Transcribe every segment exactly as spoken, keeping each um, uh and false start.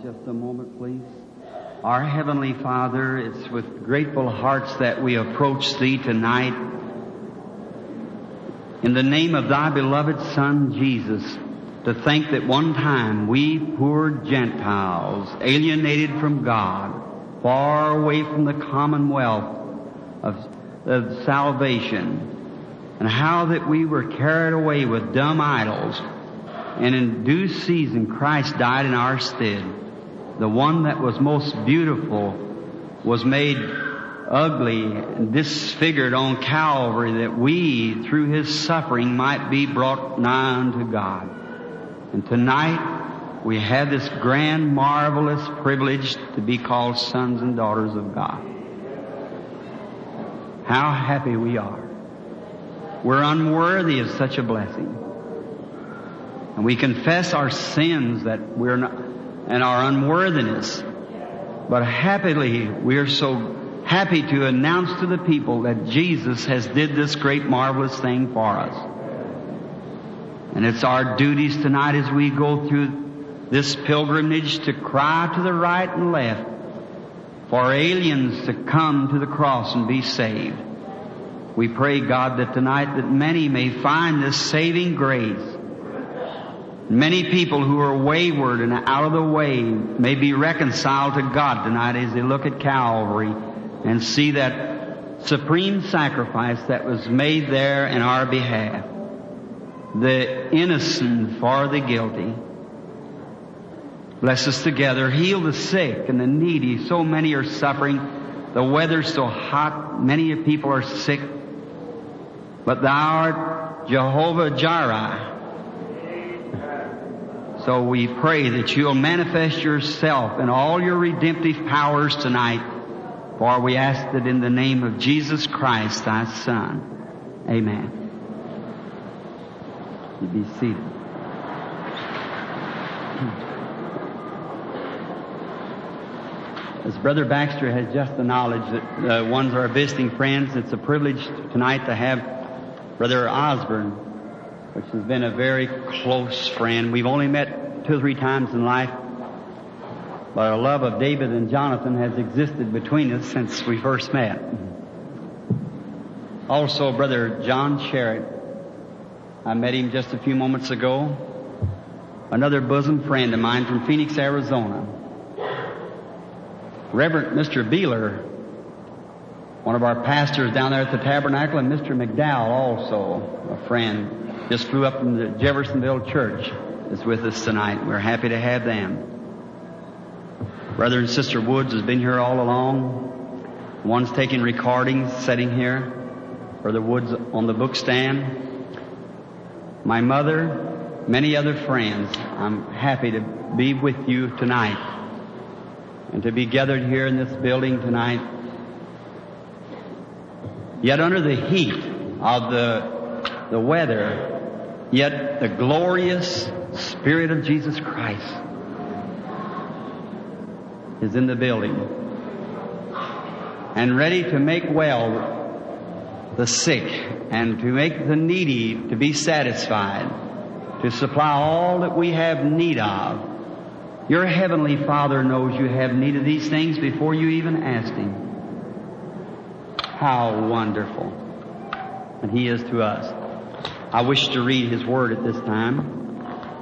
just a moment, please. Our Heavenly Father, it's with grateful hearts that we approach Thee tonight in the name of Thy beloved Son, Jesus, to think that one time we poor Gentiles, alienated from God, far away from the commonwealth of, of salvation, and how that we were carried away with dumb idols, and in due season Christ died in our stead. The one that was most beautiful was made ugly and disfigured on Calvary, that we, through His suffering, might be brought nigh unto God. And tonight we have this grand, marvelous privilege to be called sons and daughters of God. How happy we are. We're unworthy of such a blessing. And we confess our sins that we're not, and our unworthiness. But happily, we are so happy to announce to the people that Jesus has did this great, marvelous thing for us. And it's our duties tonight as we go through this pilgrimage to cry to the right and left for aliens to come to the cross and be saved. We pray, God, that tonight that many may find this saving grace. Many people who are wayward and out of the way may be reconciled to God tonight as they look at Calvary and see that supreme sacrifice that was made there in our behalf. The innocent for the guilty. Bless us together. Heal the sick and the needy. So many are suffering. The weather's so hot. Many people are sick. But Thou art Jehovah Jireh. So we pray that You'll manifest Yourself in all Your redemptive powers tonight. For we ask that in the name of Jesus Christ, Thy Son. Amen. You be seated. As Brother Baxter has just acknowledged that uh, ones are visiting friends, it's a privilege tonight to have Brother Osborne, which has been a very close friend. We've only met two or three times in life, but our love of David and Jonathan has existed between us since we first met. Also, Brother John Sherritt. I met him just a few moments ago. Another bosom friend of mine from Phoenix, Arizona. Reverend Mister Beeler, one of our pastors down there at the Tabernacle, and Mister McDowell, also a friend, just flew up from the Jeffersonville Church, is with us tonight. We're happy to have them. Brother and Sister Woods has been here all along. One's taking recordings, sitting here. Brother Woods on the book stand. My mother, many other friends. I'm happy to be with you tonight and to be gathered here in this building tonight. Yet under the heat of the, the weather, yet the glorious Spirit of Jesus Christ is in the building and ready to make well the sick and to make the needy to be satisfied, to supply all that we have need of. Your Heavenly Father knows you have need of these things before you even ask Him. How wonderful. And He is to us. I wish to read His Word at this time,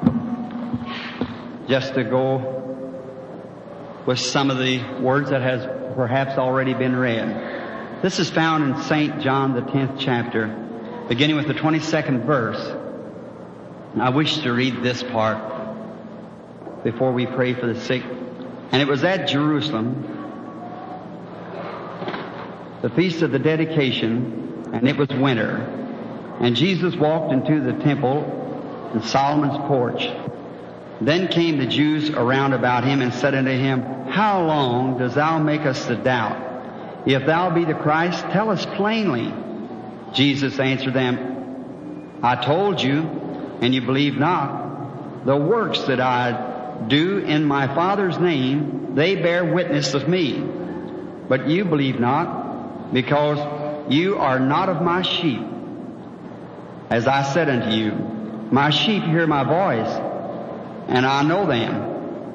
just to go with some of the words that has perhaps already been read. This is found in Saint John, the tenth chapter, beginning with the twenty-second verse. And I wish to read this part before we pray for the sick. And it was at Jerusalem, the feast of the dedication, and it was winter. And Jesus walked into the temple in Solomon's porch. Then came the Jews around about Him and said unto Him, How long dost Thou make us to doubt? If Thou be the Christ, tell us plainly. Jesus answered them, I told you, and you believe not. The works that I do in my Father's name, they bear witness of me. But you believe not, because you are not of my sheep. As I said unto you, my sheep hear my voice, and I know them,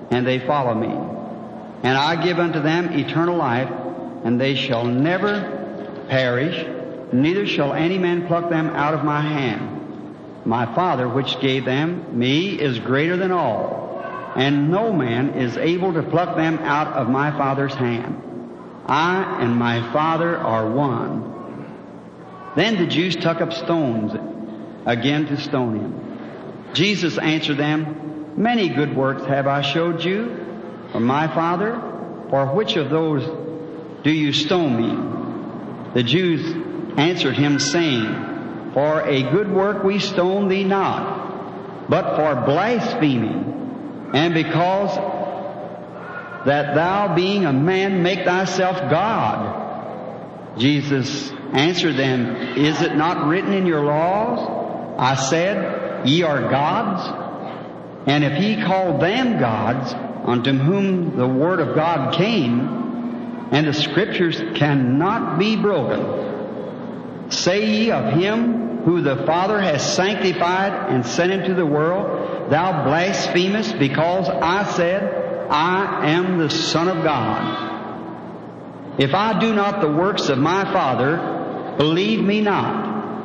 and they follow me. And I give unto them eternal life, and they shall never perish, neither shall any man pluck them out of my hand. My Father, which gave them me, is greater than all, and no man is able to pluck them out of my Father's hand. I and my Father are one. Then the Jews took up stones again to stone him. Jesus answered them, Many good works have I showed you from my Father. For which of those do you stone me? The Jews answered him, saying, For a good work we stone thee not, but for blasphemy, and because that thou, being a man, make thyself God. Jesus answered them, Is it not written in your laws? I said, Ye are gods. And if ye call them gods, unto whom the word of God came, and the Scriptures cannot be broken, say ye of him who the Father has sanctified and sent into the world, Thou blasphemest, because I said, I am the Son of God. If I do not the works of my Father, believe me not.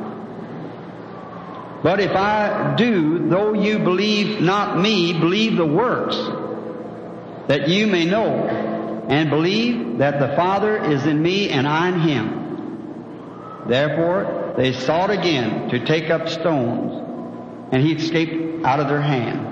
But if I do, though you believe not me, believe the works, that you may know, and believe that the Father is in me and I in him. Therefore they sought again to take up stones, and he escaped out of their hand.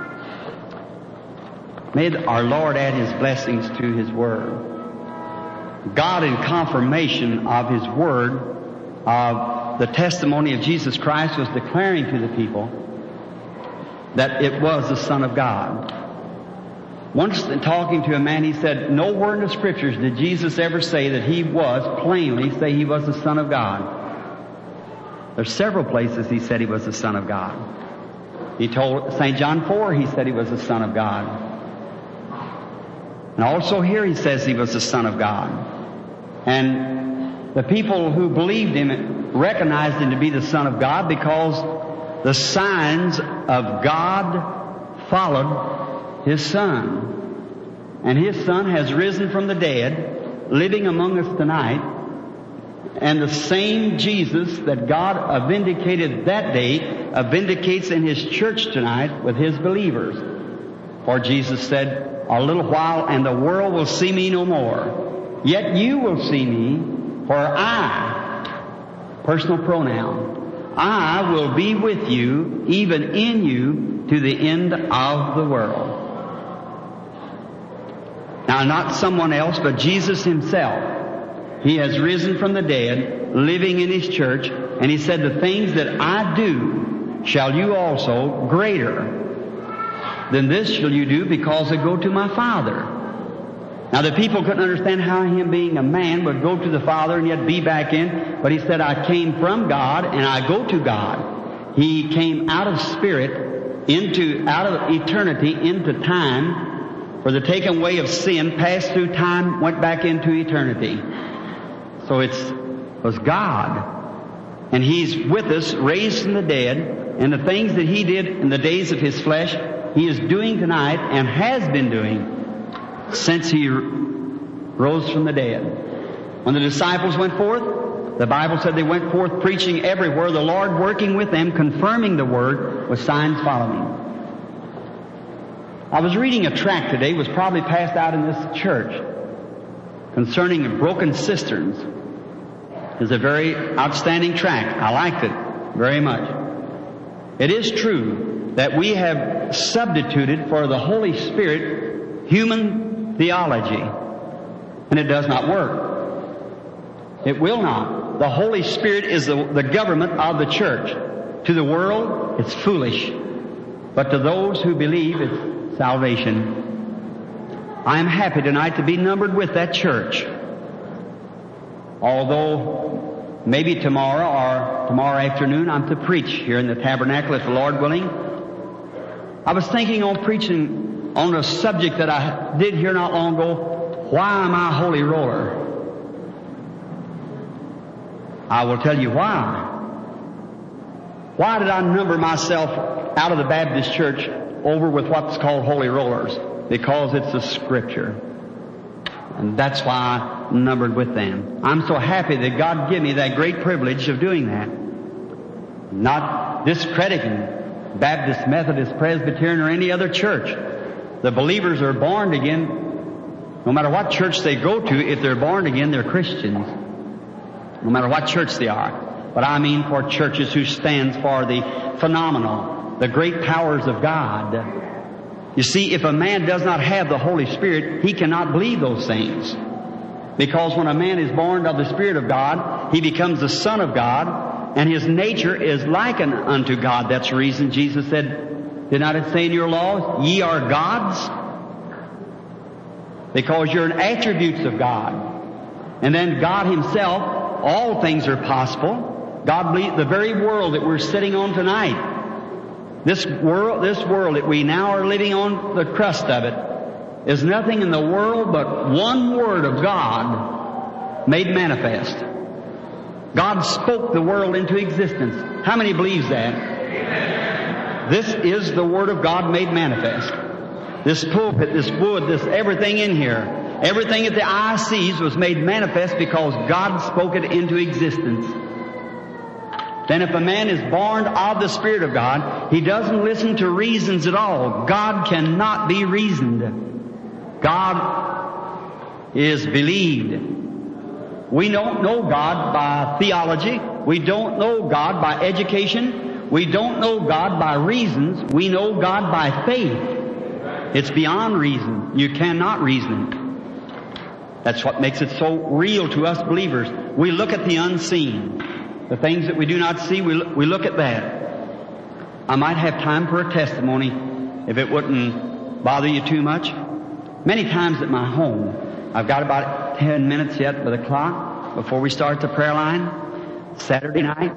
May our Lord add His blessings to His Word. God, in confirmation of His Word, of the testimony of Jesus Christ, was declaring to the people that it was the Son of God. Once in talking to a man, he said, nowhere in the Scriptures did Jesus ever say that He was, plainly say He was the Son of God. There's several places He said He was the Son of God. He told Saint John four, He said He was the Son of God. And also here He says He was the Son of God. And the people who believed Him recognized Him to be the Son of God because the signs of God followed His Son. And His Son has risen from the dead, living among us tonight. And the same Jesus that God vindicated that day vindicates in His church tonight with His believers. For Jesus said, a little while and the world will see me no more. Yet you will see me, for I, personal pronoun, I will be with you, even in you, to the end of the world. Now, not someone else, but Jesus Himself. He has risen from the dead, living in His church, and He said, the things that I do shall you also, greater than this shall you do, because I go to my Father. Now the people couldn't understand how Him being a man would go to the Father and yet be back in, but He said, I came from God and I go to God. He came out of spirit into, out of eternity into time, for the taking away of sin, passed through time, went back into eternity. So it's, it was God. And He's with us, raised from the dead, and the things that He did in the days of His flesh, He is doing tonight and has been doing since He rose from the dead. When the disciples went forth, the Bible said they went forth preaching everywhere, the Lord working with them, confirming the Word with signs following. I was reading a tract today, was probably passed out in this church, concerning broken cisterns. It's a very outstanding tract. I liked it very much. It is true that we have substituted for the Holy Spirit human theology, and it does not work. It will not. The Holy Spirit is the, the government of the church. To the world, it's foolish, but to those who believe, it's salvation. I am happy tonight to be numbered with that church. Although maybe tomorrow or tomorrow afternoon I'm to preach here in the tabernacle, if the Lord willing. I was thinking on preaching on a subject that I did here not long ago. Why am I a holy roller? I will tell you why. Why did I number myself out of the Baptist church over with what's called holy rollers? because it's the Scripture. And that's why I'm numbered with them. I'm so happy that God gave me that great privilege of doing that. Not discrediting Baptist, Methodist, Presbyterian, or any other church. The believers are born again. No matter what church they go to, if they're born again, they're Christians. No matter what church they are. But I mean for churches who stands for the phenomenal, the great powers of God. You see, if a man does not have the Holy Spirit, he cannot believe those things. Because when a man is born of the Spirit of God, he becomes the Son of God, and his nature is likened unto God. That's the reason Jesus said, did not it say in your law, ye are gods? Because you're an attributes of God. And then God Himself, all things are possible. God, the very world that we're sitting on tonight, This world, this world that we now are living on the crust of it, is nothing in the world but one Word of God made manifest. God spoke the world into existence. How many believes that? Amen. This is the Word of God made manifest. This pulpit, this wood, this everything in here, everything that the eye sees was made manifest because God spoke it into existence. Then if a man is born of the Spirit of God, he doesn't listen to reasons at all. God cannot be reasoned. God is believed. We don't know God by theology. We don't know God by education. We don't know God by reasons. We know God by faith. It's beyond reason. You cannot reason it. That's what makes it so real to us believers. We look at the unseen. The things that we do not see, we look, we look at that. I might have time for a testimony if it wouldn't bother you too much. Many times at my home, I've got about ten minutes yet by the clock before we start the prayer line, Saturday night.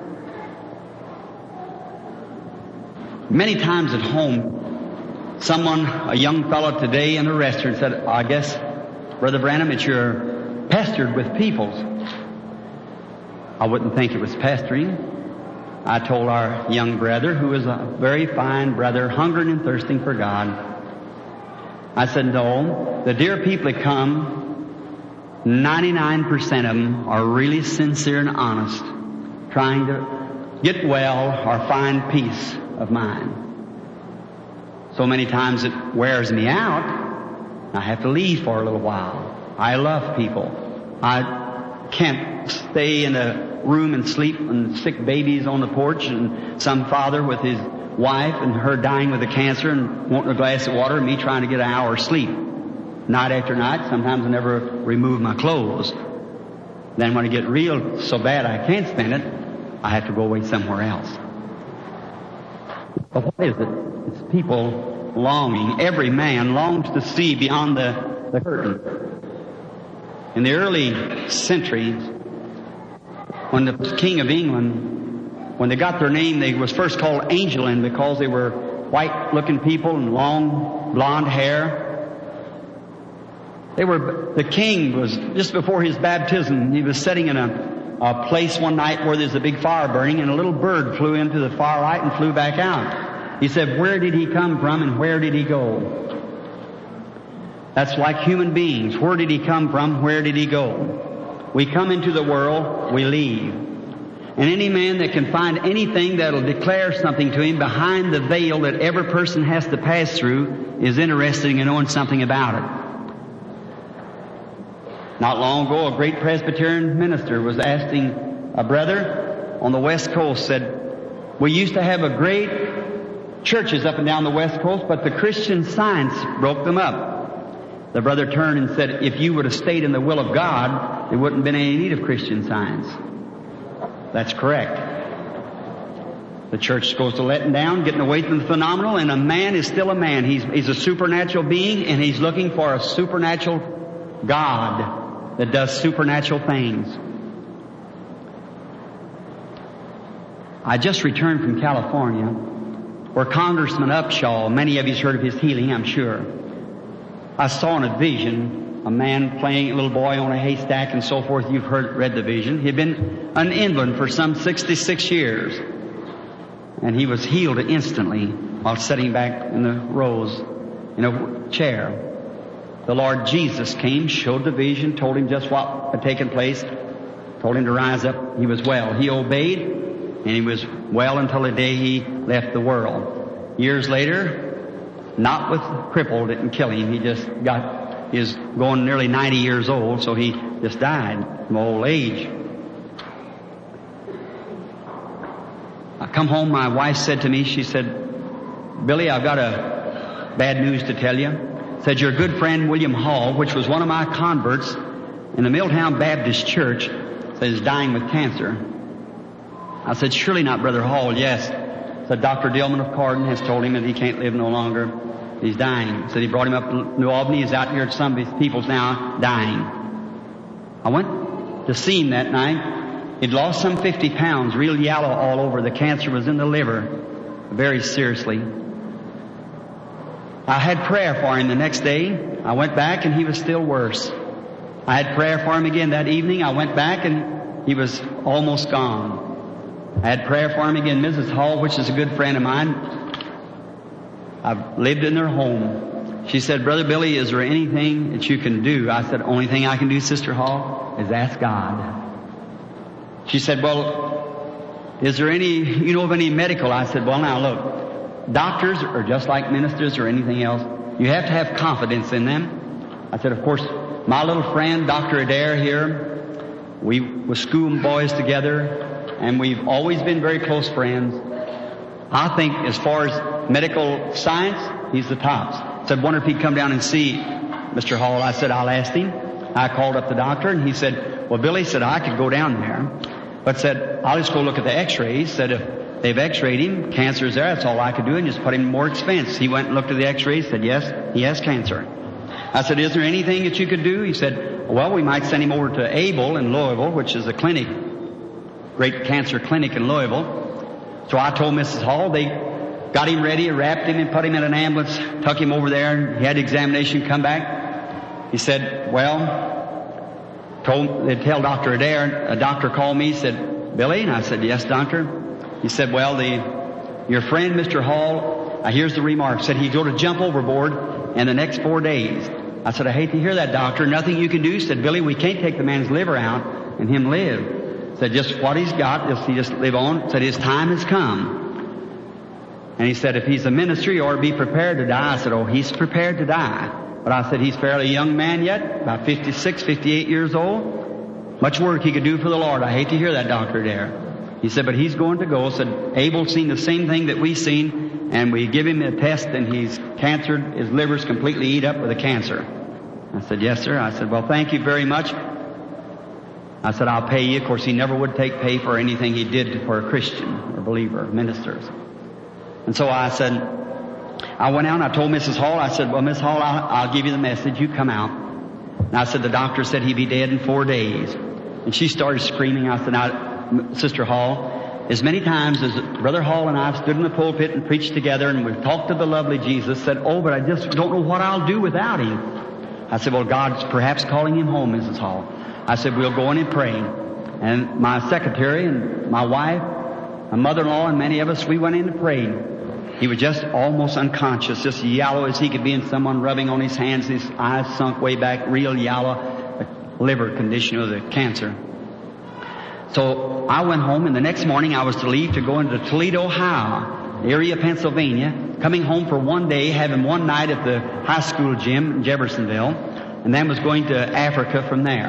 Many times at home, someone, a young fellow today in a restaurant said, I guess, Brother Branham, it's you're pestered with peoples. I wouldn't think it was pestering. I told our young brother, who is a very fine brother, hungering and thirsting for God, I said, no, the dear people that come, ninety-nine percent of them are really sincere and honest, trying to get well or find peace of mind. So many times it wears me out. I have to leave for a little while. I love people. I can't stay in a room and sleep and sick babies on the porch and some father with his wife and her dying with a cancer and wanting a glass of water and me trying to get an hour's sleep. Night after night, sometimes I never remove my clothes. Then when I get real so bad I can't stand it, I have to go away somewhere else. But what is it? It's people longing. Every man longs to see beyond the, the curtain. In the early centuries, when the King of England, when they got their name, they was first called Angelin because they were white-looking people and long blonde hair. They were, the king was, just before his baptism, he was sitting in a, a place one night where there's a big fire burning and a little bird flew into the firelight and flew back out. He said, where did he come from and where did he go? That's like human beings. Where did he come from? Where did he go? We come into the world, we leave. And any man that can find anything that'll declare something to him behind the veil that every person has to pass through is interested in knowing something about it. Not long ago, a great Presbyterian minister was asking a brother on the West Coast, said, we used to have a great churches up and down the West Coast, but the Christian Science broke them up. The brother turned and said, if you would have stayed in the will of God, there wouldn't have been any need of Christian Science. That's correct. The church goes to letting down, getting away from the phenomenal, and a man is still a man. He's, he's a supernatural being, and he's looking for a supernatural God that does supernatural things. I just returned from California, where Congressman Upshaw, many of you's heard of his healing, I'm sure. I saw in a vision a man playing a little boy on a haystack and so forth. You've heard, read the vision. He had been an invalid for some sixty-six years. And he was healed instantly while sitting back in the rows in a chair. The Lord Jesus came, showed the vision, told him just what had taken place, told him to rise up. He was well. He obeyed, and he was well until the day he left the world. Years later, not with cripple, didn't kill him. He just got, he was going nearly ninety years old, so he just died from old age. I come home, my wife said to me, she said, Billy, I've got a bad news to tell you. Said, your good friend William Hall, which was one of my converts in the Milltown Baptist Church, says he's dying with cancer. I said, surely not Brother Hall. Yes. Said, Doctor Dillman of Cardin has told him that he can't live no longer. He's dying. Said he brought him up to New Albany. He's out here at some of his people's now dying. I went to see him that night. He'd lost some fifty pounds, real yellow all over. The cancer was in the liver, very seriously. I had prayer for him the next day. I went back and he was still worse. I had prayer for him again that evening. I went back and he was almost gone. I had prayer for him again. Missus Hall, which is a good friend of mine, I've lived in their home. She said, Brother Billy, is there anything that you can do? I said, only thing I can do, Sister Hall, is ask God. She said, well, is there any, you know of any medical? I said, well, now look, doctors are just like ministers or anything else. You have to have confidence in them. I said, of course, my little friend, Doctor Adair here, we were school boys together, and we've always been very close friends. I think as far as medical science, he's the tops. I said, wonder if he'd come down and see Mister Hall. I said, I'll ask him. I called up the doctor, and he said, well, Billy said, I could go down there, but said, I'll just go look at the x-rays. Said, if they've x-rayed him, cancer's there, that's all I could do, and just put him in more expense. He went and looked at the x-rays, said, yes, he has cancer. I said, is there anything that you could do? He said, well, we might send him over to Abel in Louisville, which is a clinic, great cancer clinic in Louisville. So I told Missus Hall, they got him ready, wrapped him and put him in an ambulance, took him over there, and he had examination, come back. He said, well, told, they tell Doctor Adair, a doctor called me, said, Billy? And I said, yes, doctor. He said, well, the, your friend, Mister Hall, uh, here's the remark, said he's going to jump overboard in the next four days. I said, I hate to hear that, doctor. Nothing you can do. Said, Billy, we can't take the man's liver out and him live. Said, just what he's got, just, he just live on. Said, his time has come. And he said, if he's a minister, you ought to be prepared to die. I said, oh, he's prepared to die. But I said, he's a fairly young man yet, about fifty-six, fifty-eight years old. Much work he could do for the Lord. I hate to hear that, Doctor Adair. He said, but he's going to go. Said, Abel's seen the same thing that we seen, and we give him a test, and he's cancered. His liver's completely eat up with a cancer. I said, yes, sir. I said, well, thank you very much. I said, I'll pay you. Of course, he never would take pay for anything he did for a Christian or believer, ministers. And so I said, I went out and I told Missus Hall, I said, well, Miss Hall, I'll, I'll give you the message. You come out. And I said, the doctor said he'd be dead in four days. And she started screaming. I said, now, Sister Hall, as many times as Brother Hall and I have stood in the pulpit and preached together and we've talked to the lovely Jesus, said, oh, but I just don't know what I'll do without him. I said, well, God's perhaps calling him home, Missus Hall. I said, we'll go in and pray. And my secretary and my wife, my mother-in-law and many of us, we went in and prayed. He was just almost unconscious, just yellow as he could be, and someone rubbing on his hands, his eyes sunk way back, real yellow, liver condition of the cancer. So I went home, and the next morning I was to leave to go into Toledo, Ohio, area, Pennsylvania, coming home for one day, having one night at the high school gym in Jeffersonville, and then was going to Africa from there.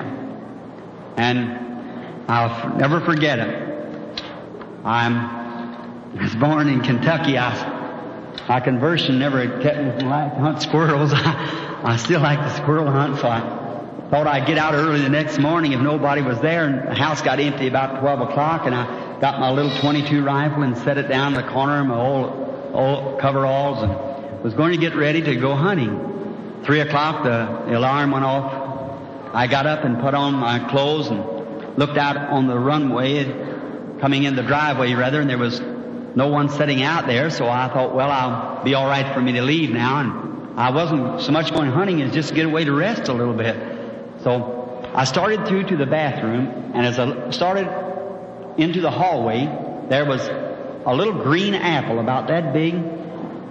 And I'll never forget it. I'm I was born in Kentucky. I, my conversion never kept me from life to hunt squirrels. I, I still like the squirrel hunt, so I thought I'd get out early the next morning if nobody was there. And the house got empty about twelve o'clock, and I got my little twenty-two rifle and set it down in the corner of my old, old coveralls and was going to get ready to go hunting. Three o'clock, the, the alarm went off. I got up and put on my clothes and looked out on the runway, coming in the driveway rather, and there was no one sitting out there, so I thought, well, I'll be all right for me to leave now. And I wasn't so much going hunting as just to get away to rest a little bit. So I started through to the bathroom, and as I started into the hallway, there was a little green apple about that big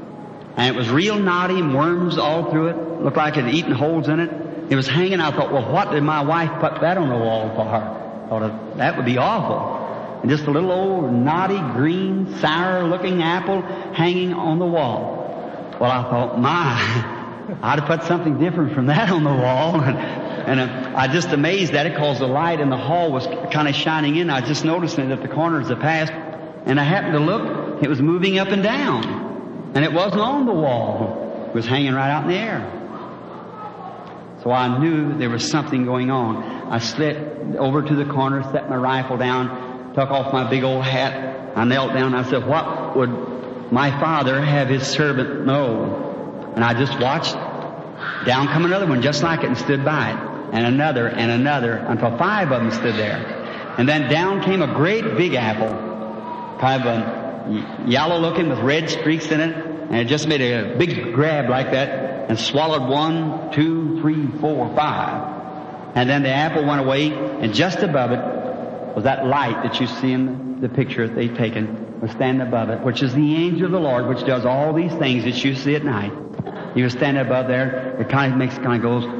And it was real knotty and worms all through it. Looked like it had eaten holes in it. It was hanging. I thought, well, what did my wife put that on the wall for? I thought, that would be awful. And just a little old knotty, green, sour-looking apple hanging on the wall. Well, I thought, my, I'd have put something different from that on the wall. And, and uh, I just amazed at it because the light in the hall was kind of shining in. I just noticed it at the corners of the past. And I happened to look. It was moving up and down. And it wasn't on the wall. It was hanging right out in the air. So I knew there was something going on. I slid over to the corner, set my rifle down, took off my big old hat. I knelt down. I said, what would my father have his servant know? And I just watched. Down come another one just like it and stood by it. And another and another until five of them stood there. And then down came a great big apple, kind of a yellow looking with red streaks in it. And it just made a big grab like that and swallowed one, two, three, four, five. And then the apple went away, and just above it was that light that you see in the picture that they've taken, was standing above it, which is the angel of the Lord, which does all these things that you see at night. He was standing above there. It kind of makes, kind of goes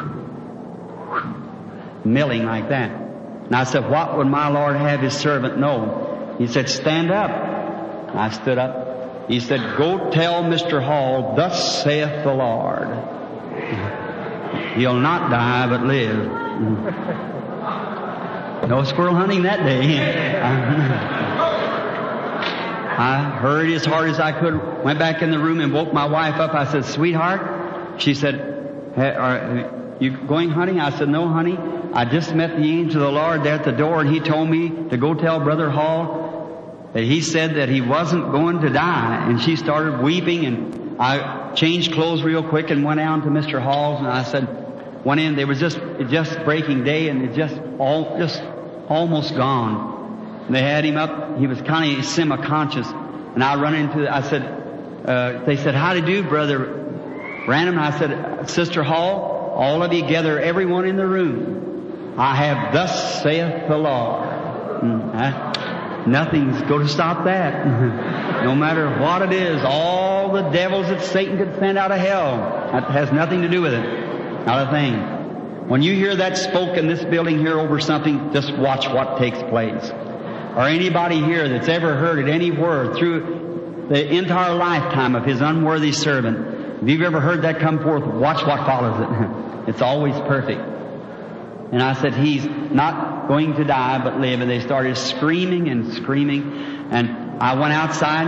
milling like that. And I said, what would my Lord have his servant know? He said, stand up. And I stood up. He said, go tell Mister Hall, thus saith the Lord. He'll not die but live. No squirrel hunting that day. I hurried as hard as I could, went back in the room and woke my wife up. I said, sweetheart. She said, hey, are you going hunting? I said, no, honey. I just met the angel of the Lord there at the door, and he told me to go tell Brother Hall that he said that he wasn't going to die. And she started weeping, and I changed clothes real quick and went down to Mister Hall's, and I said, went in. They was just just breaking day, and it just all just almost gone. And they had him up. He was kind of semi-conscious, and I run into. I said, uh, they said, how do you do, Brother Branham? And I said, Sister Hall, all of you gather, everyone in the room. I have thus saith the Lord. Mm, I, Nothing's going to stop that. No matter what it is, all the devils that Satan could send out of hell, that has nothing to do with it. Not a thing. When you hear that spoke in this building here over something, just watch what takes place. Or anybody here that's ever heard it, any word through the entire lifetime of his unworthy servant, if you've ever heard that come forth, watch what follows it. It's always perfect. And I said, he's not going to die but live. And they started screaming and screaming. And I went outside.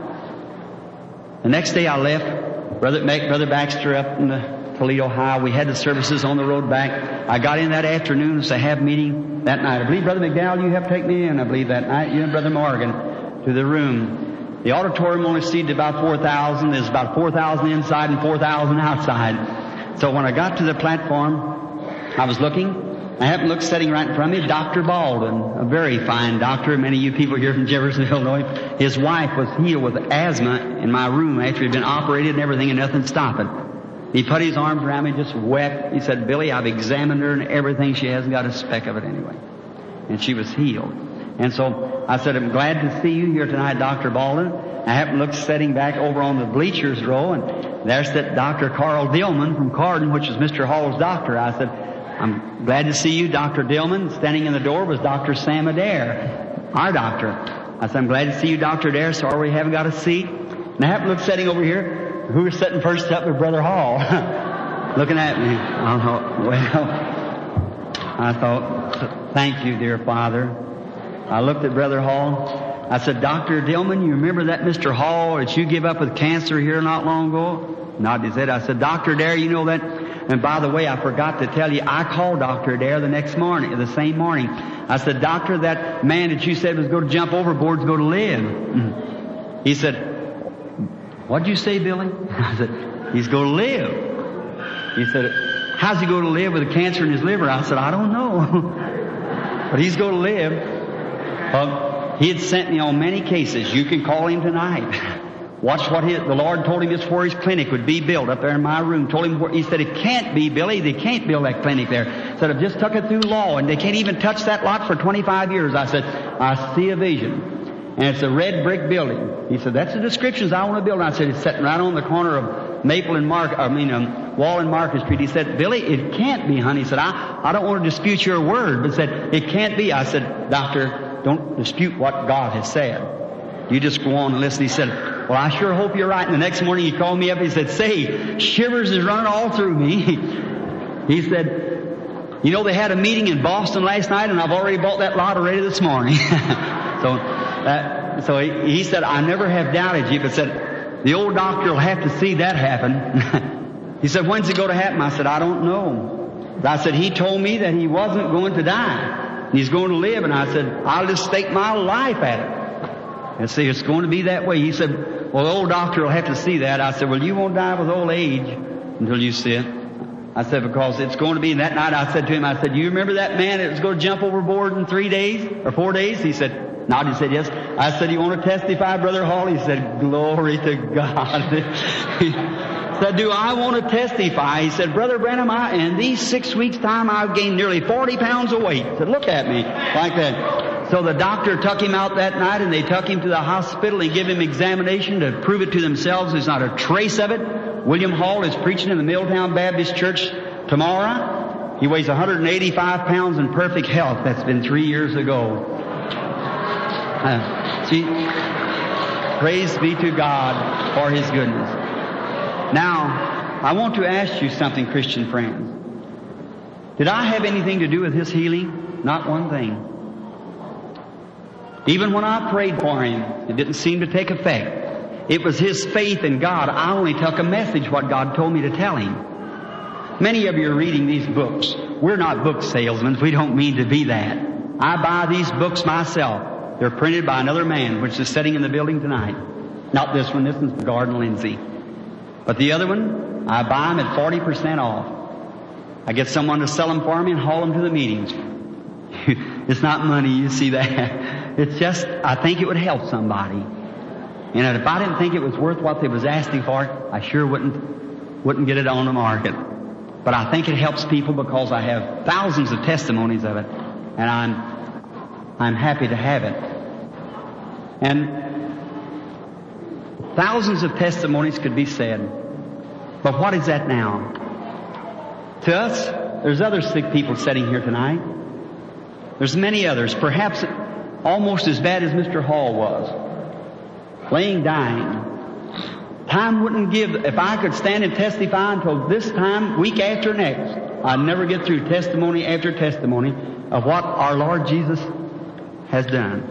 The next day I left. Brother, Brother Baxter up in the Toledo High. We had the services on the road back. I got in that afternoon as a have meeting that night. I believe, Brother McDowell, you have to take me in, I believe, that night. You and Brother Morgan to the room. The auditorium only seated about four thousand. There's about four thousand inside and four thousand outside. So when I got to the platform, I was looking. I happened to look sitting right in front of me, Doctor Baldwin, a very fine doctor. Many of you people here from Jeffersonville know him. His wife was healed with asthma in my room after he'd been operated and everything, and nothing stopped it. He put his arms around me, just wept. He said, Billy, I've examined her and everything. She hasn't got a speck of it anyway. And she was healed. And so I said, I'm glad to see you here tonight, Doctor Baldwin. I happened to look sitting back over on the bleachers row, and there sat Doctor Carl Dillman from Cardin, which is Mister Hall's doctor. I said, I'm glad to see you, Doctor Dillman. Standing in the door was Doctor Sam Adair, our doctor. I said, I'm glad to see you, Doctor Adair. Sorry we haven't got a seat. And I happened to look sitting over here. Who was sitting first up with Brother Hall? Looking at me. I thought, well, I thought, thank you, dear Father. I looked at Brother Hall. I said, Doctor Dillman, you remember that Mister Hall that you gave up with cancer here not long ago? Nodded his head. I said, Doctor Adair, you know that? And by the way, I forgot to tell you, I called Doctor Adair the next morning, the same morning. I said, Doctor, that man that you said was going to jump overboard is going to live. He said, what'd you say, Billy? I said, he's going to live. He said, how's he going to live with a cancer in his liver? I said, I don't know. But he's going to live. Well, he had sent me on many cases. You can call him tonight. Watch what his, the Lord told him this where his clinic would be built up there in my room. Told him where, he said, it can't be, Billy. They can't build that clinic there. Said, I've just took it through law and they can't even touch that lot for twenty-five years. I said, I see a vision. and it's a red brick building. He said, that's the descriptions I want to build. And I said, it's sitting right on the corner of Maple and Mark, I mean, um, Wall and Market Street. He said, Billy, it can't be, honey. He said, I, I don't want to dispute your word, but said, it can't be. I said, Doctor, don't dispute what God has said. You just go on and listen. He said, well, I sure hope you're right. And the next morning he called me up. He said, say, shivers is running all through me. He said, you know, they had a meeting in Boston last night, and I've already bought that lot already this morning. so, uh, so he, he said, I never have doubted you, but said, the old doctor will have to see that happen. He said, when's it going to happen? I said, I don't know. I said, he told me that he wasn't going to die. He's going to live. And I said, I'll just stake my life at it. And see, it's going to be that way. He said, well, the old doctor will have to see that. I said, well, you won't die with old age until you see it. I said, because it's going to be. And that night I said to him, I said, you remember that man that was going to jump overboard in three days or four days? He said, no. He said, yes. I said, you want to testify, Brother Hall? He said, glory to God. He said, do I want to testify? He said, Brother Branham, I, in these six weeks' time, I've gained nearly forty pounds of weight. He said, look at me, like that. So the doctor took him out that night, and they took him to the hospital and give him examination to prove it to themselves. There's not a trace of it. William Hall is preaching in the Milltown Baptist Church tomorrow. He weighs one hundred eighty-five pounds in perfect health. That's been three years ago. Uh, see, praise be to God for His goodness. Now, I want to ask you something, Christian friends. Did I have anything to do with his healing? Not one thing. Even when I prayed for him, it didn't seem to take effect. It was his faith in God. I only took a message, what God told me to tell him. Many of you are reading these books. We're not book salesmen. We don't mean to be that. I buy these books myself. They're printed by another man, which is sitting in the building tonight. Not this one. This one's Gordon Lindsay. But the other one, I buy them at forty percent off. I get someone to sell them for me and haul them to the meetings. It's not money, you see that. It's just, I think it would help somebody. And if I didn't think it was worth what they was asking for, I sure wouldn't, wouldn't get it on the market. But I think it helps people because I have thousands of testimonies of it. And I'm, I'm happy to have it. And thousands of testimonies could be said. But what is that now? To us, there's other sick people sitting here tonight. There's many others, perhaps almost as bad as Mister Hall was, laying dying. Time wouldn't give. If I could stand and testify until this time, week after next, I'd never get through testimony after testimony of what our Lord Jesus has done.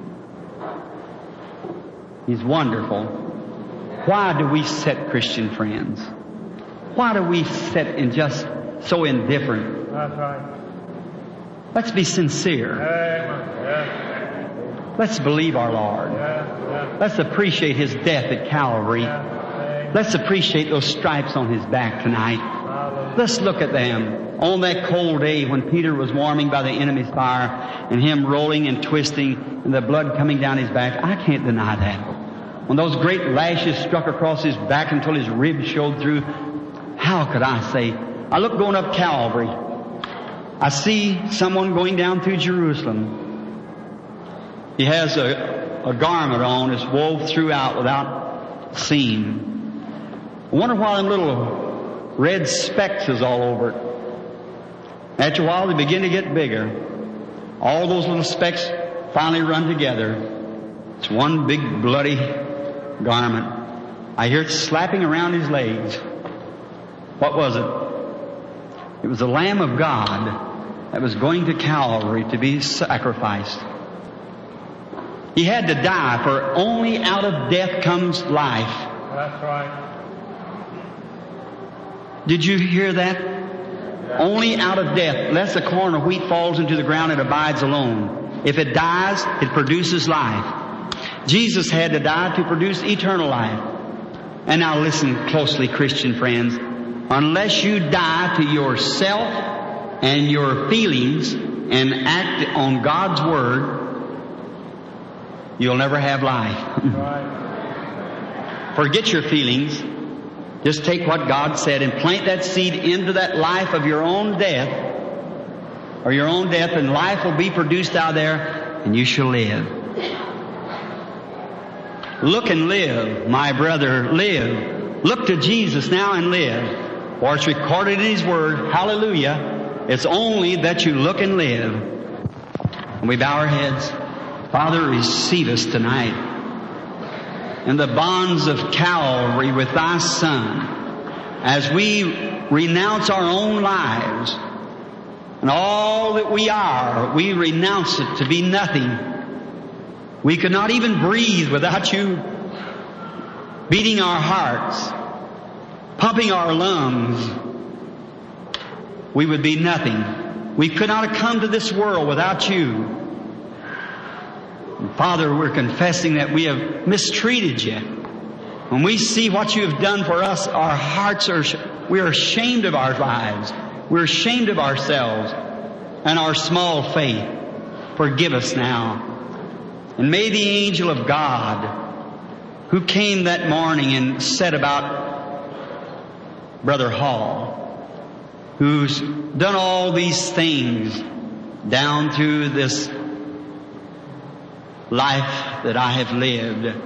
He's wonderful. Why do we sit, Christian friends? Why do we sit and just so indifferent? That's right. Let's be sincere. Amen. Yeah. Let's believe our Lord. Yeah. Yeah. Let's appreciate His death at Calvary. Yeah. Let's appreciate those stripes on His back tonight. Hallelujah. Let's look at them. On that cold day when Peter was warming by the enemy's fire and him rolling and twisting and the blood coming down his back, I can't deny that. When those great lashes struck across his back until his ribs showed through, how could I say? I look going up Calvary. I see someone going down through Jerusalem. He has a, a garment on that's wove throughout without seam. I wonder why them little red specks is all over it. After a while they begin to get bigger. All those little specks finally run together. It's one big bloody garment. I hear it slapping around his legs. What was it? It was the Lamb of God that was going to Calvary to be sacrificed. He had to die, for only out of death comes life. That's right. Did you hear that? Yeah. Only out of death. Unless a corn of wheat falls into the ground, it abides alone. If it dies, it produces life. Jesus had to die to produce eternal life. And now listen closely, Christian friends. Unless you die to yourself and your feelings and act on God's Word, you'll never have life. Right. Forget your feelings. Just take what God said and plant that seed into that life of your own death, or your own death, and life will be produced out there, and you shall live. Look and live, my brother, live. Look to Jesus now and live. For it's recorded in His Word, hallelujah, it's only that you look and live. And we bow our heads. Father, receive us tonight in the bonds of Calvary with Thy Son, as we renounce our own lives and all that we are, we renounce it to be nothing. We could not even breathe without You beating our hearts, pumping our lungs. We would be nothing. We could not have come to this world without You. And Father, we're confessing that we have mistreated You. When we see what You have done for us, our hearts are, we are ashamed of our lives. We're ashamed of ourselves and our small faith. Forgive us now. And may the angel of God, who came that morning and said about Brother Hall, who's done all these things down through this life that I have lived,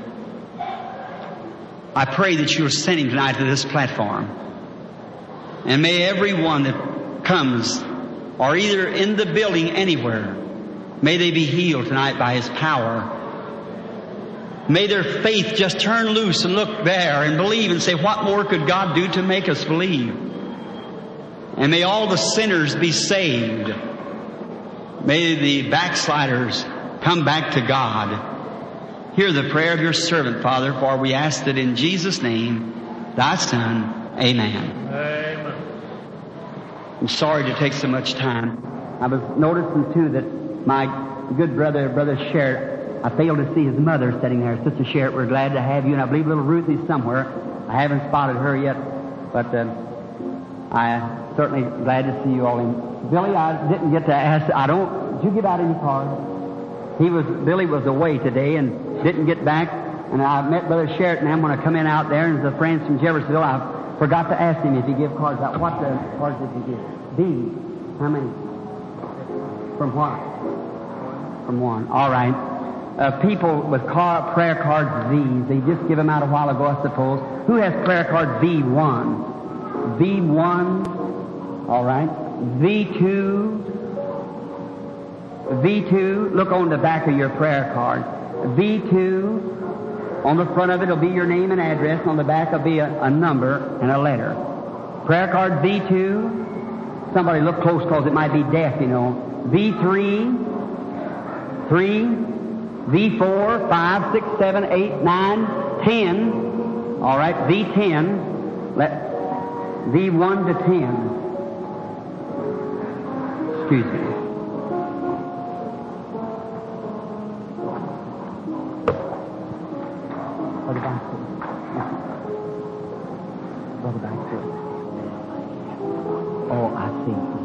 I pray that You'll send him tonight to this platform. And may everyone that comes, or either in the building anywhere, may they be healed tonight by His power. May their faith just turn loose and look there and believe and say, what more could God do to make us believe? And may all the sinners be saved. May the backsliders come back to God. Hear the prayer of Your servant, Father, for we ask it in Jesus' name, Thy Son. Amen. Amen. I'm sorry to take so much time. I was noticing too that my good brother, Brother Sherritt, I failed to see his mother sitting there. Sister Sherritt, we're glad to have you. And I believe little Ruthie's somewhere. I haven't spotted her yet, but uh, I certainly glad to see you all. In Billy, I didn't get to ask. I don't. Did you give out any cards? He was Billy was away today and didn't get back. And I met Brother Sherritt and them when I come in out there, and the friends from Jeffersonville. I forgot to ask him if he gave cards out. What uh, cards did he give? B. How many? From what? From one. All right. Uh, people with car, prayer cards V's. They just give them out a while ago, I suppose. Who has prayer card V one? V one. All right. V two. V two. Look on the back of your prayer card. V two. On the front of it will be your name and address, and on the back will be a, a number and a letter. Prayer card V two. Somebody look close because it might be deaf, you know. V three, three, V four, five, six, seven, eight, nine, ten. All right, V ten. Let V one to ten. Excuse me. Brother Baxter. Brother Baxter. Oh, I see.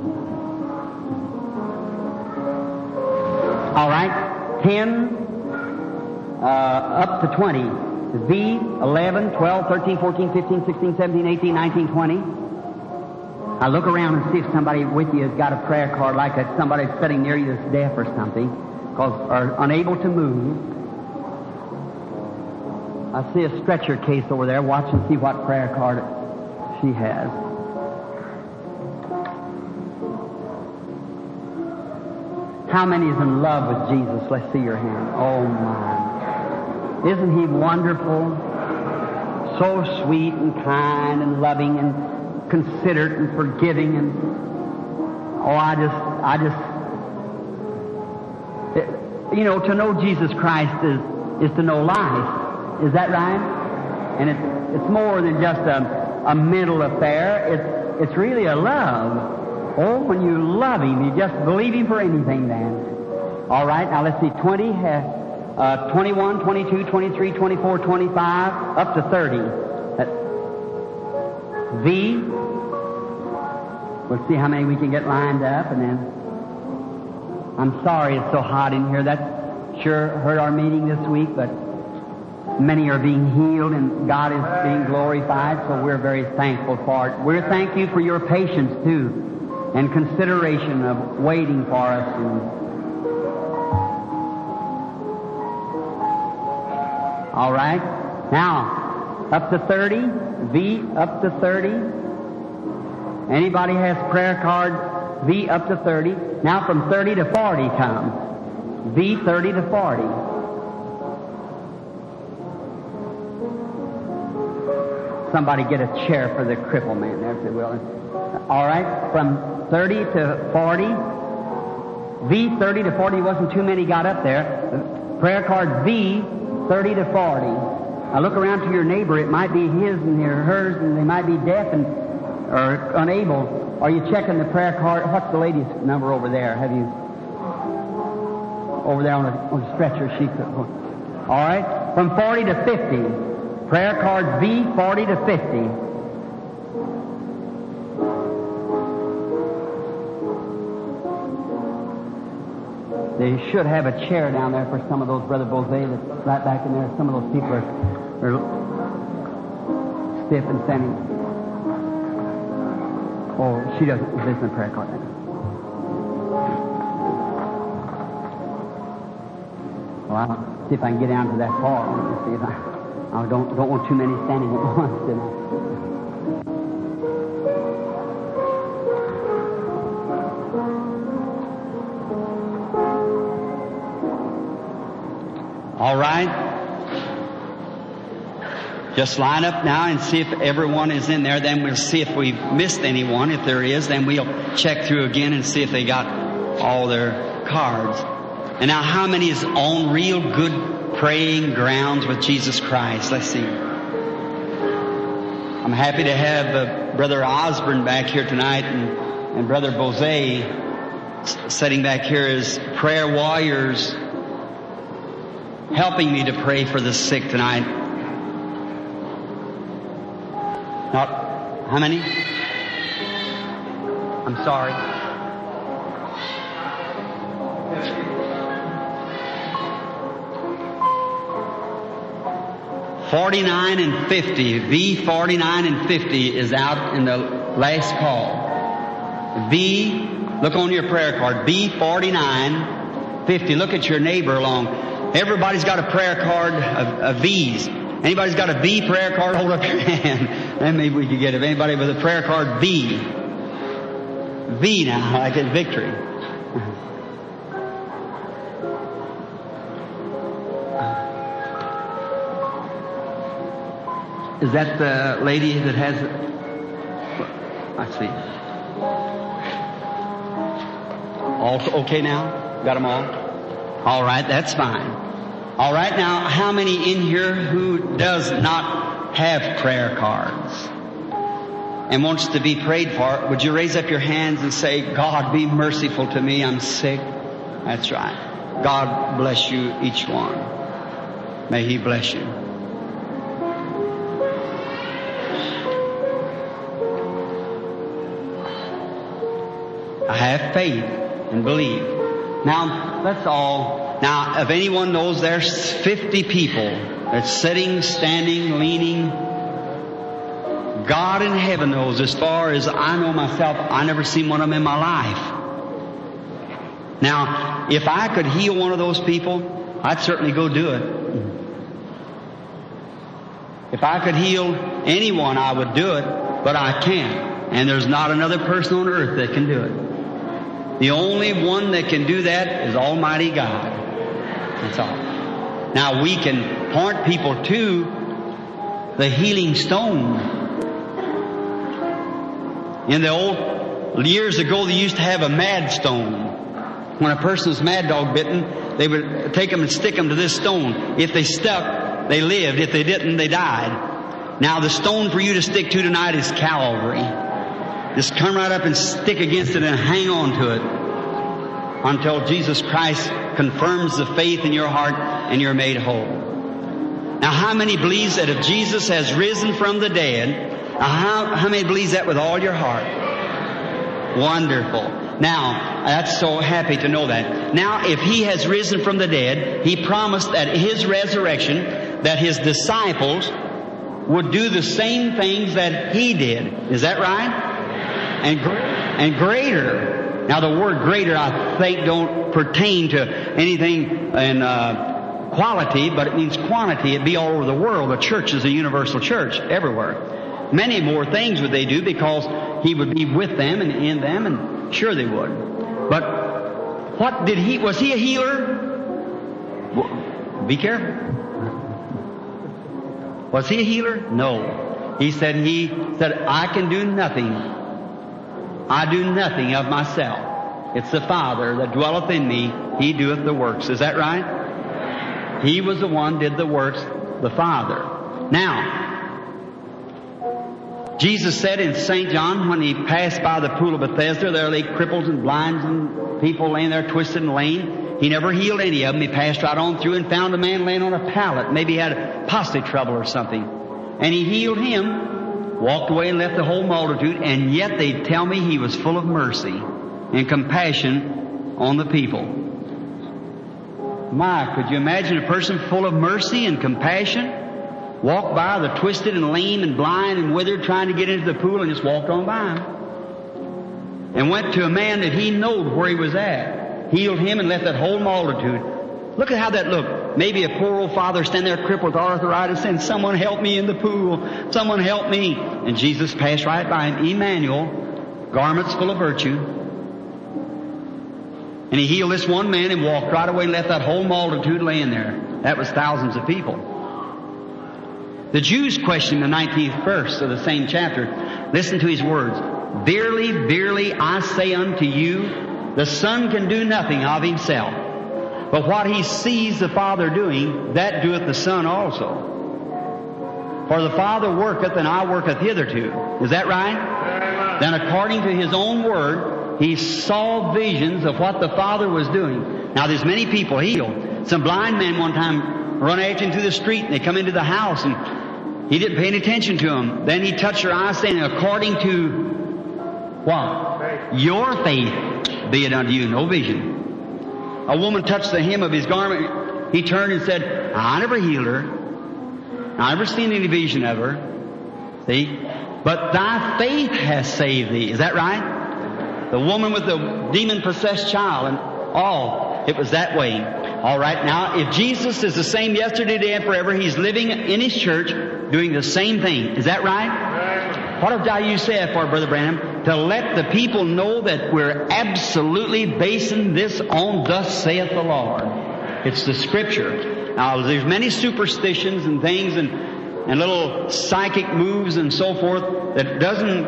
All right, ten uh, up to twenty. V, eleven, twelve, thirteen, fourteen, fifteen, sixteen, seventeen, eighteen, nineteen, twenty. I look around and see if somebody with you has got a prayer card like that. Somebody sitting near you that's deaf or something, because are unable to move. I see a stretcher case over there. Watch and see what prayer card she has. How many is in love with Jesus? Let's see your hand. Oh, my. Isn't He wonderful? So sweet and kind and loving and considerate and forgiving. And oh, I just, I just, it, you know, to know Jesus Christ is, is to know life. Is that right? And it's, it's more than just a, a mental affair. It's, it's really a love. Oh, when you love Him, you just believe Him for anything then. All right, now let's see, twenty, uh, twenty-one, twenty-two, twenty-three, twenty-four, twenty-five, up to thirty. That's V. We'll see how many we can get lined up, and then... I'm sorry it's so hot in here. That sure hurt our meeting this week, but many are being healed, and God is being glorified, so we're very thankful for it. We thank You for Your patience, too, and consideration of waiting for us. And All right. Now, up to thirty. V, up to thirty. Anybody has prayer card? V, up to thirty. Now from thirty to forty come. V, thirty to forty. Somebody get a chair for the crippled man there, if they will. All right. From thirty to forty. V, thirty to forty. Wasn't too many got up there. Prayer card V, thirty to forty. Now look around to your neighbor. It might be his and hers, and they might be deaf and or unable. Are you checking the prayer card? What's the lady's number over there? Have you over there on a, on a stretcher? She could. All right. From forty to fifty. Prayer card V, forty to fifty. They should have a chair down there for some of those, Brother Bose, that's right back in there. Some of those people are, are stiff and standing. Oh, she doesn't. This is a prayer card. Well, I'll see if I can get down to that far. Let me see if I. I don't don't want too many standing at once, do I? All right. Just line up now and see if everyone is in there. Then we'll see if we've missed anyone. If there is, then we'll check through again and see if they got all their cards. And now, how many is on real good praying grounds with Jesus Christ? Let's see. I'm happy to have uh, Brother Osborne back here tonight and, and Brother Bose s- sitting back here as prayer warriors, helping me to pray for the sick tonight. Not, how many? I'm sorry. forty-nine and fifty. V forty-nine and fifty is out in the last call. V, look on your prayer card. V forty-nine fifty. Look at your neighbor along. Everybody's got a prayer card of, of V's. Anybody's got a V prayer card? Hold up your hand. And maybe we could get it. Anybody with a prayer card V. V now, like in victory. Is that the lady that has... I see. All okay now? Got them all? All right, that's fine. All right, now, how many in here who does not have prayer cards and wants to be prayed for? Would you raise up your hands and say, God, be merciful to me, I'm sick? That's right. God bless you, each one. May He bless you. I have faith and believe. Now, that's all. Now, if anyone knows, there's fifty people that's sitting, standing, leaning. God in heaven knows. As far as I know myself, I never seen one of them in my life. Now, if I could heal one of those people, I'd certainly go do it. If I could heal anyone, I would do it, but I can't. And there's not another person on earth that can do it. The only one that can do that is Almighty God. That's all. Now we can point people to the healing stone. In the old, years ago, they used to have a mad stone. When a person was mad dog bitten, they would take them and stick them to this stone. If they stuck, they lived. If they didn't, they died. Now the stone for you to stick to tonight is Calvary. Just come right up and stick against it and hang on to it until Jesus Christ confirms the faith in your heart and you're made whole. Now, how many believes that if Jesus has risen from the dead, how, how many believes that with all your heart? Wonderful. Now, that's so happy to know that. Now, if He has risen from the dead, He promised at His resurrection that His disciples would do the same things that He did. Is that right? And, and greater. Now the word greater, I think, don't pertain to anything in uh, quality, but it means quantity. It'd be all over the world. The church is a universal church everywhere. Many more things would they do because He would be with them and in them, and sure they would. But what did He, was He a healer? Well, be careful. Was He a healer? No. He said, He said, I can do nothing. I do nothing of myself. It's the Father that dwelleth in me. He doeth the works. Is that right? He was the one did the works, the Father. Now, Jesus said in Saint John, when He passed by the pool of Bethesda, there lay cripples and blinds and people laying there twisted and lame. He never healed any of them. He passed right on through and found a man laying on a pallet. Maybe he had prostate trouble or something. And He healed him, walked away and left the whole multitude, and yet they tell me He was full of mercy and compassion on the people. My, could you imagine a person full of mercy and compassion? Walked by the twisted and lame and blind and withered, trying to get into the pool, and just walked on by him. And went to a man that he knowed where he was at. Healed him and left that whole multitude. Look at how that looked. Maybe a poor old father standing there crippled with arthritis saying, someone help me in the pool. Someone help me. And Jesus passed right by him. Emmanuel, garments full of virtue. And He healed this one man and walked right away and left that whole multitude laying there. That was thousands of people. The Jews questioned in the nineteenth verse of the same chapter. Listen to His words. Verily, verily, I say unto you, the Son can do nothing of Himself. But what He sees the Father doing, that doeth the Son also. For the Father worketh, and I worketh hitherto. Is that right? Then according to His own word, He saw visions of what the Father was doing. Now there's many people healed. Some blind men one time run after Him through the street, and they come into the house, and He didn't pay any attention to them. Then He touched their eyes, saying, according to what? Your faith be it unto you. No vision. A woman touched the hem of His garment. He turned and said, I never healed her. I never seen any vision of her. See? But thy faith has saved thee. Is that right? The woman with the demon-possessed child and all. It was that way. All right. Now, if Jesus is the same yesterday, today, and forever, He's living in His church doing the same thing. Is that right? What have you said for, Brother Branham? To let the people know that we're absolutely basing this on thus saith the Lord. It's the Scripture. Now, there's many superstitions and things and, and little psychic moves and so forth that doesn't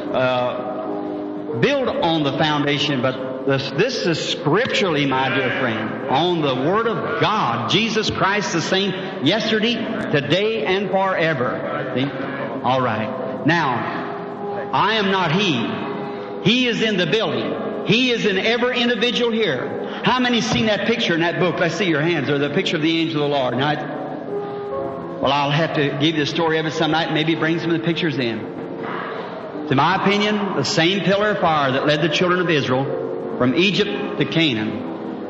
uh, build on the foundation, but this, this is scripturally, my dear friend, on the Word of God. Jesus Christ the same yesterday, today, and forever. See? All right. Now, I am not He. He is in the building. He is in every individual here. How many seen that picture in that book? Let's see your hands. Or the picture of the angel of the Lord. Now, it's, well, I'll have to give you the story of it some night and maybe bring some of the pictures in. To my opinion, the same pillar of fire that led the children of Israel from Egypt to Canaan.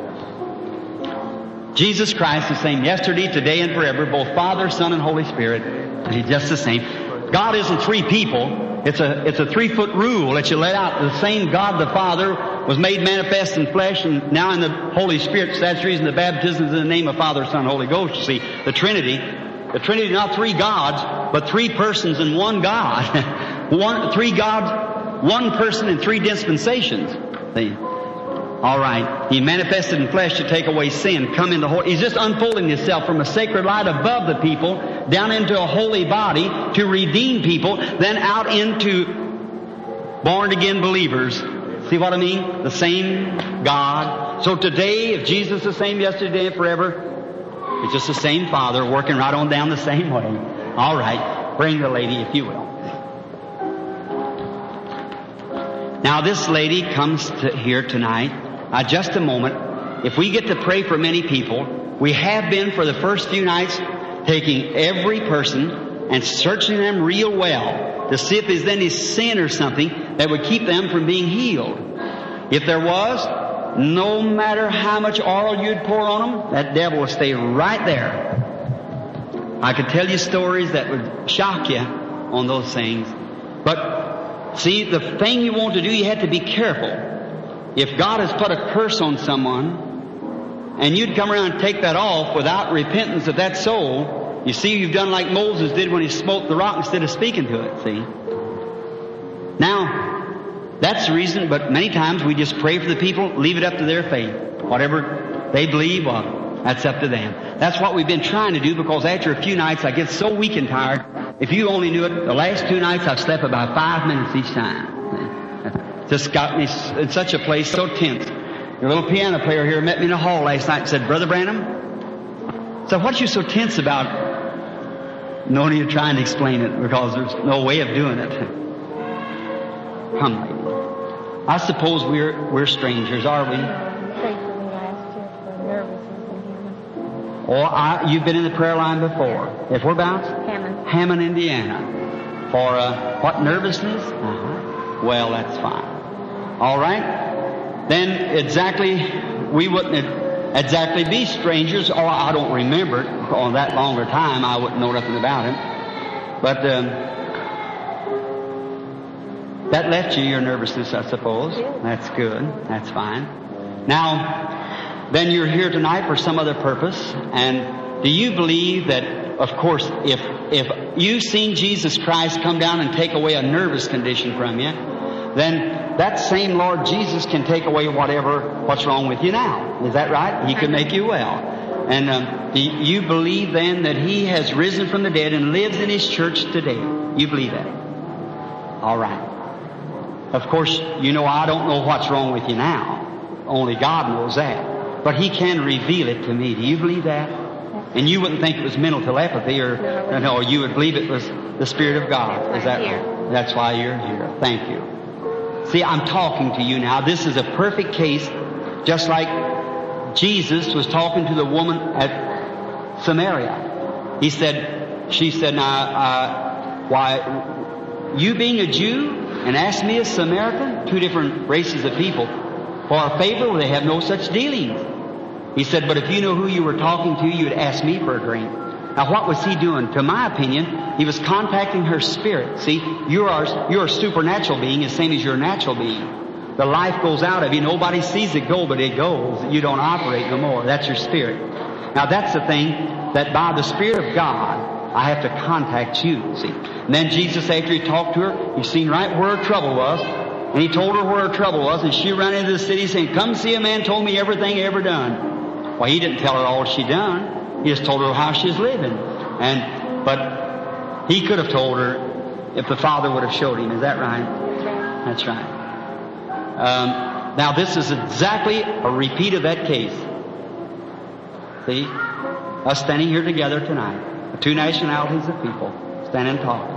Jesus Christ is the same yesterday, today, and forever, both Father, Son, and Holy Spirit. He's just the same. God isn't three people. It's a, it's a three-foot rule that you let out. The same God the Father was made manifest in flesh and now in the Holy Spirit. So that's the reason the baptism is in the name of Father, Son, Holy Ghost. You see, the Trinity. The Trinity is not three gods, but three persons and one God. one, three gods, one person in three dispensations. See? All right. He manifested in flesh to take away sin. Come into holy. He's just unfolding Himself from a sacred light above the people down into a holy body to redeem people, then out into born again believers. See what I mean? The same God. So today, if Jesus is the same yesterday and forever, it's just the same Father working right on down the same way. All right. Bring the lady, if you will. Now this lady comes to here tonight. Uh, just a moment. If we get to pray for many people, we have been for the first few nights taking every person and searching them real well to see if there's any sin or something that would keep them from being healed. If there was, no matter how much oil you'd pour on them, that devil would stay right there. I could tell you stories that would shock you on those things. But see, the thing you want to do, you have to be careful. If God has put a curse on someone, and you'd come around and take that off without repentance of that soul, you see, you've done like Moses did when he smote the rock instead of speaking to it, see? Now, that's the reason, but many times we just pray for the people, leave it up to their faith. Whatever they believe, well, that's up to them. That's what we've been trying to do, because after a few nights I get so weak and tired. If you only knew it, the last two nights I've slept about five minutes each time. Just got me in such a place, so tense. Your little piano player here met me in the hall last night and said, Brother Branham, so what are you so tense about? No need of trying to explain it, because there's no way of doing it. Come, lady. I suppose we're we're strangers, are we? Prayed for me last year for nervousness in Hammond. Oh, I, you've been in the prayer line before. If whereabouts? Hammond. Hammond, Indiana. For uh, what, nervousness? Uh-huh. Well, that's fine. All right. Then exactly, we wouldn't exactly be strangers, or I don't remember it. On that longer time, I wouldn't know nothing about him. But um, that left you your nervousness, I suppose. That's good. That's fine. Now, then you're here tonight for some other purpose. And do you believe that, of course, if if you've seen Jesus Christ come down and take away a nervous condition from you, then that same Lord Jesus can take away whatever, what's wrong with you now. Is that right? He can make you well. And um, do you believe then that He has risen from the dead and lives in His church today? You believe that? All right. Of course, you know I don't know what's wrong with you now. Only God knows that. But He can reveal it to me. Do you believe that? And you wouldn't think it was mental telepathy, or no, no, you would believe it was the Spirit of God. Is that right? That's why you're here. Thank you. See, I'm talking to you now. This is a perfect case, just like Jesus was talking to the woman at Samaria. He said, she said, now, uh, why, you being a Jew and ask me a Samaritan, two different races of people, for a favor, well, they have no such dealings. He said, but if you know who you were talking to, you would ask me for a drink. Now, what was he doing? To my opinion, he was contacting her spirit. See, you are, you're a supernatural being, the same as you're a natural being. The life goes out of you. Nobody sees it go, but it goes. You don't operate no more. That's your spirit. Now, that's the thing, that by the Spirit of God, I have to contact you, see. And then Jesus, after He talked to her, He seen right where her trouble was, and He told her where her trouble was, and she ran into the city saying, come see a man told me everything he ever done. Well, He didn't tell her all she done. He just told her how she's living. And, but He could have told her if the Father would have showed Him. Is that right? That's right. Um, now, this is exactly a repeat of that case. See? Us standing here together tonight. The two nationalities of people standing talking.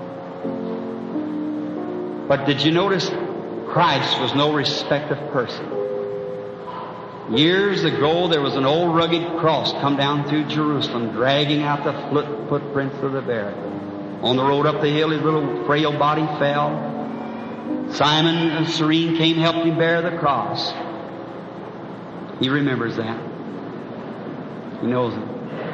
But did you notice Christ was no respect of person? Years ago, there was an old rugged cross come down through Jerusalem, dragging out the foot, footprints of the bear. On the road up the hill, his little frail body fell. Simon and Cyrene came, helped him bear the cross. He remembers that. He knows it.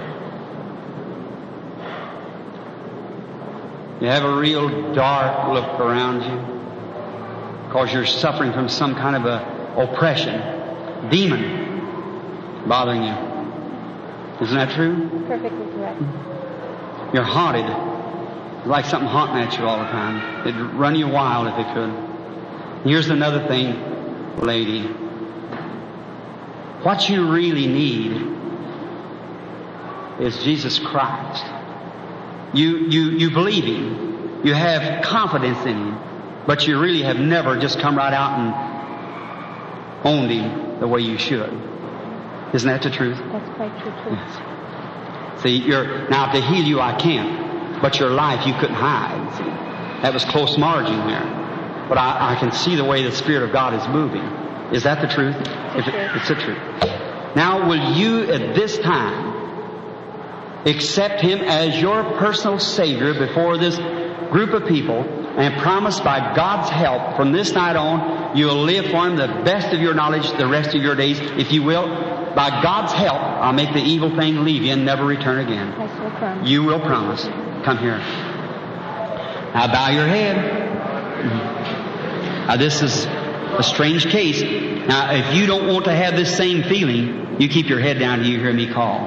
You have a real dark look around you because you're suffering from some kind of a oppression. Demon bothering you. Isn't that true? Perfectly correct. You're haunted. It's like something haunting at you all the time. It'd run you wild if it could. Here's another thing, lady. What you really need is Jesus Christ. You, you, you believe Him. You have confidence in Him. But you really have never just come right out and owned Him the way you should. Isn't that the truth? That's quite true, too. Yes. See, you're, now to heal you I can't, but your life you couldn't hide. See, that was close margin there. But I, I can see the way the Spirit of God is moving. Is that the truth? It's, if it, it's the truth. Now will you at this time accept Him as your personal Savior before this group of people, and promise by God's help from this night on you'll live for Him the best of your knowledge the rest of your days. If you will, by God's help, I'll make the evil thing leave you and never return again. I shall promise. You will promise. Come here. Now bow your head. Now this is A strange case. Now, if you don't want to have this same feeling, you keep your head down till you hear me call.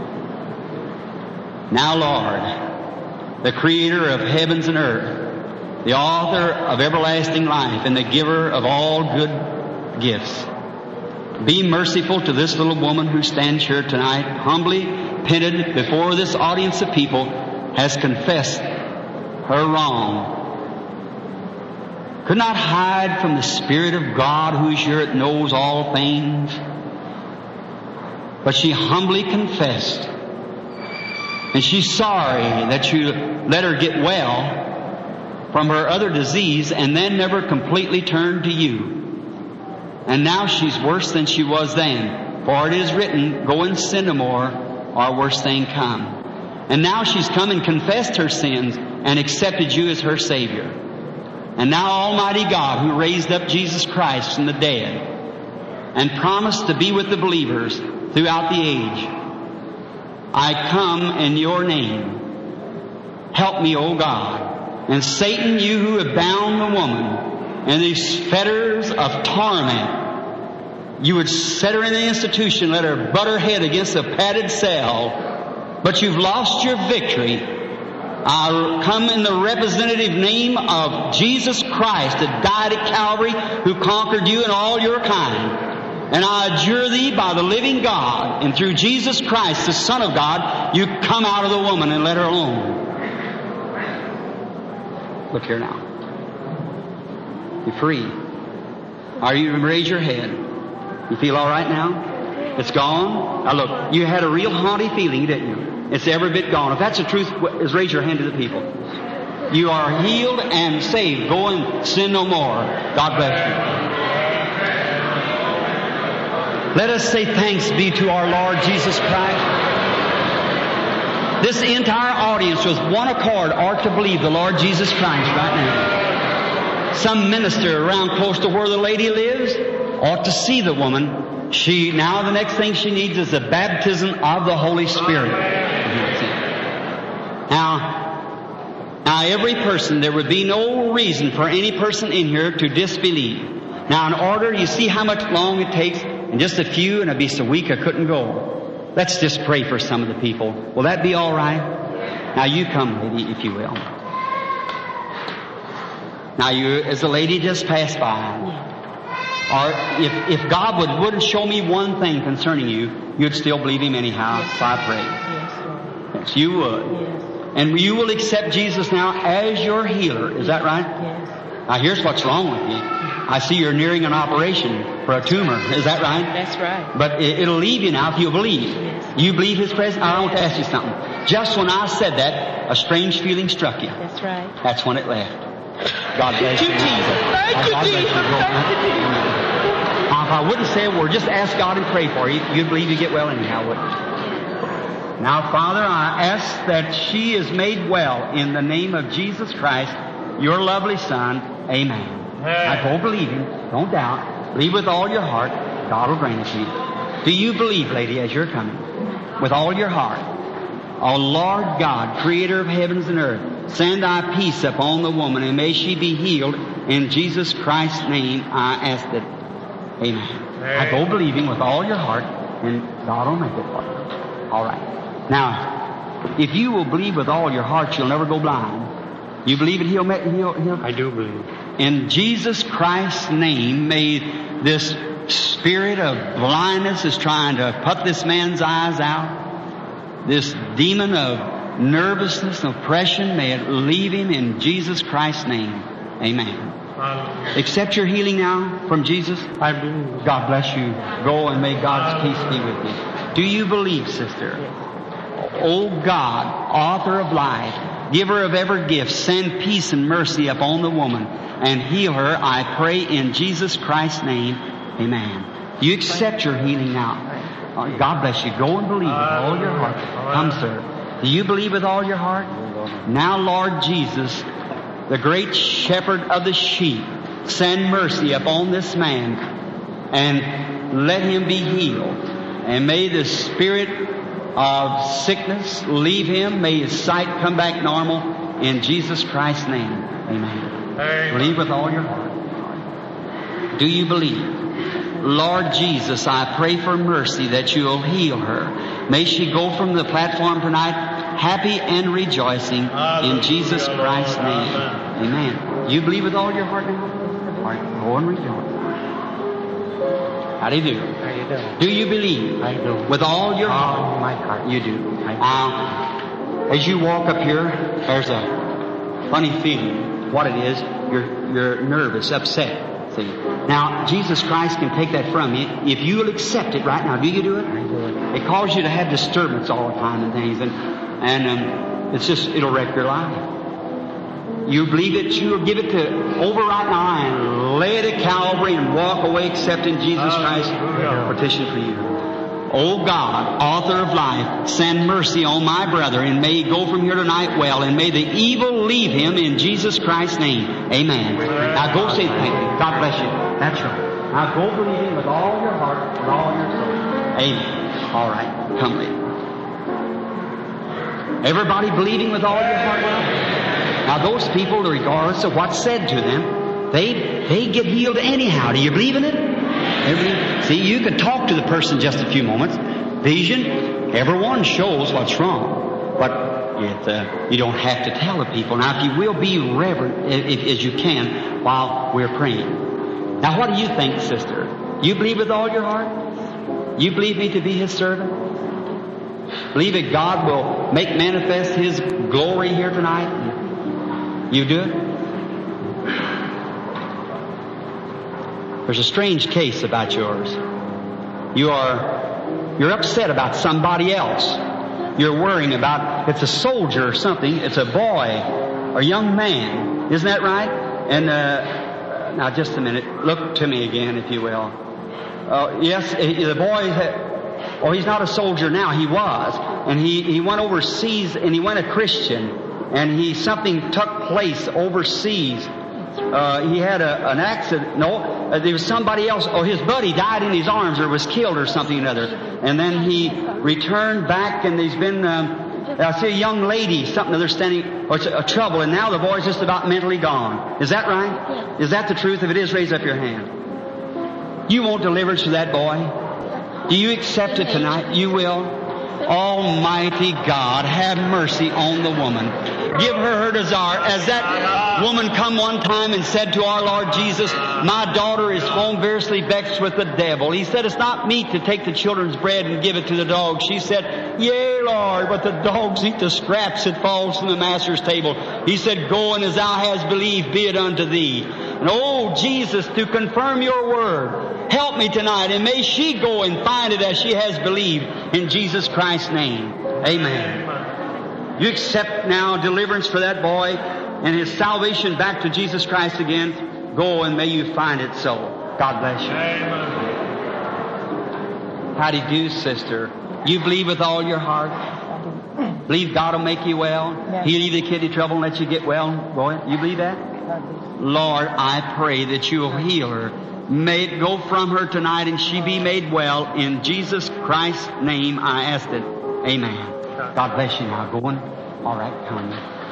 Now, Lord, the Creator of heavens and earth, the author of everlasting life, and the giver of all good gifts, be merciful to this little woman who stands here tonight, humbly penitent before this audience of people, has confessed her wrong. Could not hide from the Spirit of God, who is here that knows all things. But she humbly confessed. And she's sorry that you let her get well from her other disease and then never completely turned to you. And now she's worse than she was then. For it is written, go and sin no more, or worse thing come. And now she's come and confessed her sins and accepted you as her Savior. And now Almighty God, who raised up Jesus Christ from the dead and promised to be with the believers throughout the age, I come in your name. Help me, O God. And Satan, you who have bound the woman in these fetters of torment, you would set her in the institution, let her butt her head against a padded cell, but you've lost your victory. I come in the representative name of Jesus Christ that died at Calvary, who conquered you and all your kind. And I adjure thee by the living God, and through Jesus Christ, the Son of God, you come out of the woman and let her alone. Look here now. You're free. Are you raise your head? You feel all right now? It's gone? Now look, you had a real haunty feeling, didn't you? It's every bit gone. If that's the truth, is raise your hand to the people. You are healed and saved. Go and sin no more. God bless you. Let us say thanks be to our Lord Jesus Christ. This entire audience was one accord ought to believe the Lord Jesus Christ right now. Some minister around close to where the lady lives ought to see the woman. She now the next thing she needs is the baptism of the Holy Spirit. Now, now every person, there would be no reason for any person in here to disbelieve. Now in order, you see how much long it takes? In just a few, and it'd be so weak I couldn't go. Let's just pray for some of the people. Will that be all right? Now you come, lady, if you will. Now you, as the lady just passed by, or if, if God would, wouldn't show me one thing concerning you, you'd still believe Him anyhow, so I pray. Yes, Lord. Yes, you would. Yes. And you will accept Jesus now as your healer. Is that right? Yes. Now here's what's wrong with you. I see you're nearing an operation for a tumor. Is that right? That's right. But it, it'll leave you now if you believe. Yes. You believe His presence? I want to ask you something. Just when I said that, a strange feeling struck you. That's right. That's when it left. God bless you. Thank you, Jesus. Thank God you, bless Jesus. Thank you, Jesus. Now, if I wouldn't say a word, just ask God and pray for you. You'd believe you get well anyhow, wouldn't you? Now, Father, I ask that she is made well in the name of Jesus Christ, your lovely Son. Amen. I don't believe Him. Don't doubt. Believe with all your heart. God will grant it to you. Do you believe, lady, as you're coming? With all your heart. O Lord God, Creator of heavens and earth, send thy peace upon the woman, and may she be healed. In Jesus Christ's name I ask it. Amen. I go believing with all your heart, and God will make it for you. All right. Now, if you will believe with all your heart, you'll never go blind. You believe that He'll make, He'll, He'll... I do believe. In Jesus Christ's name, may this spirit of blindness is trying to put this man's eyes out. This demon of nervousness, oppression, may it leave him in Jesus Christ's name. Amen. Hallelujah. Accept your healing now from Jesus. I believe. God bless you. Go and may God's peace be with you. Do you believe, sister? O God, author of life, giver of every gift, send peace and mercy upon the woman and heal her, I pray in Jesus Christ's name. Amen. You accept your healing now. God bless you. Go and believe with all your heart. Come, sir. Do you believe with all your heart? Now, Lord Jesus, the great shepherd of the sheep, send mercy upon this man and let him be healed. And may the spirit of sickness leave him. May his sight come back normal in Jesus Christ's name. Amen. Amen. Believe with all your heart. Do you believe? Lord Jesus, I pray for mercy that you'll heal her. May she go from the platform tonight happy and rejoicing in Jesus Christ's name. Amen. You believe with all your heart now? All right, go and rejoice. How do you do? How you doing? Do you believe? I do. With all your heart? All my heart. You do. I do. Now, as you walk up here, there's a funny feeling. What it is, you're, you're nervous, upset. See? Now, Jesus Christ can take that from you if you will accept it right now. Do you do it? I do it. It causes you to have disturbance all the time and things, and and um, it's just it'll wreck your life. You believe it, you'll give it to over right now and lay it at Calvary and walk away accepting Jesus Christ's petition for you. Oh God, author of life, send mercy on my brother, and may he go from here tonight well, and may the evil leave him in Jesus Christ's name. Amen. Now go say thank you. God bless you. That's right. Now go believing with all your heart, with all your soul. Amen. All right. Come later. Everybody believing with all your heart? Now those people, regardless of what's said to them, they they get healed anyhow. Do you believe in it? Every, see, you can talk to the person just a few moments. Vision, everyone shows what's wrong. But it, uh, you don't have to tell the people. Now, if you will be reverent if, if, as you can while we're praying. Now, what do you think, sister? You believe with all your heart? You believe me to be His servant? Believe that God will make manifest His glory here tonight? You do it? There's a strange case about yours. You are, you're upset about somebody else. You're worrying about, it's a soldier or something, it's a boy or young man. Isn't that right? And, uh, now just a minute. Look to me again, if you will. Uh, yes, the boy, oh, he's not a soldier now. He was. And he, he went overseas and he went a Christian. And he, something took place overseas. Uh, he had a, an accident. No, uh, there was somebody else. Oh, his buddy died in his arms or was killed or something or another. And then he returned back and he's been, um, I see a young lady, something other standing, or it's a, a trouble. And now the boy's just about mentally gone. Is that right? Is that the truth? If it is, raise up your hand. You want deliverance for that boy? Do you accept it tonight? You will? Almighty God, have mercy on the woman. Give her her desire. As that woman come one time and said to our Lord Jesus, my daughter is home variously vexed with the devil. He said, it's not meet to take the children's bread and give it to the dogs. She said, yea, Lord, but the dogs eat the scraps that falls from the master's table. He said, go, and as thou hast believed, be it unto thee. And oh, Jesus, to confirm your word, help me tonight, and may she go and find it as she has believed in Jesus Christ's name. Amen. You accept now deliverance for that boy and his salvation back to Jesus Christ again. Go and may you find it so. God bless you. Amen. How do you do, sister? You believe with all your heart? Believe God will make you well? Yes. He'll leave the kidney trouble and let you get well? Boy, you believe that? Lord, I pray that you'll heal her. May it go from her tonight and she be made well. In Jesus Christ's name I ask it. Amen. God bless you now. Going? All right, come.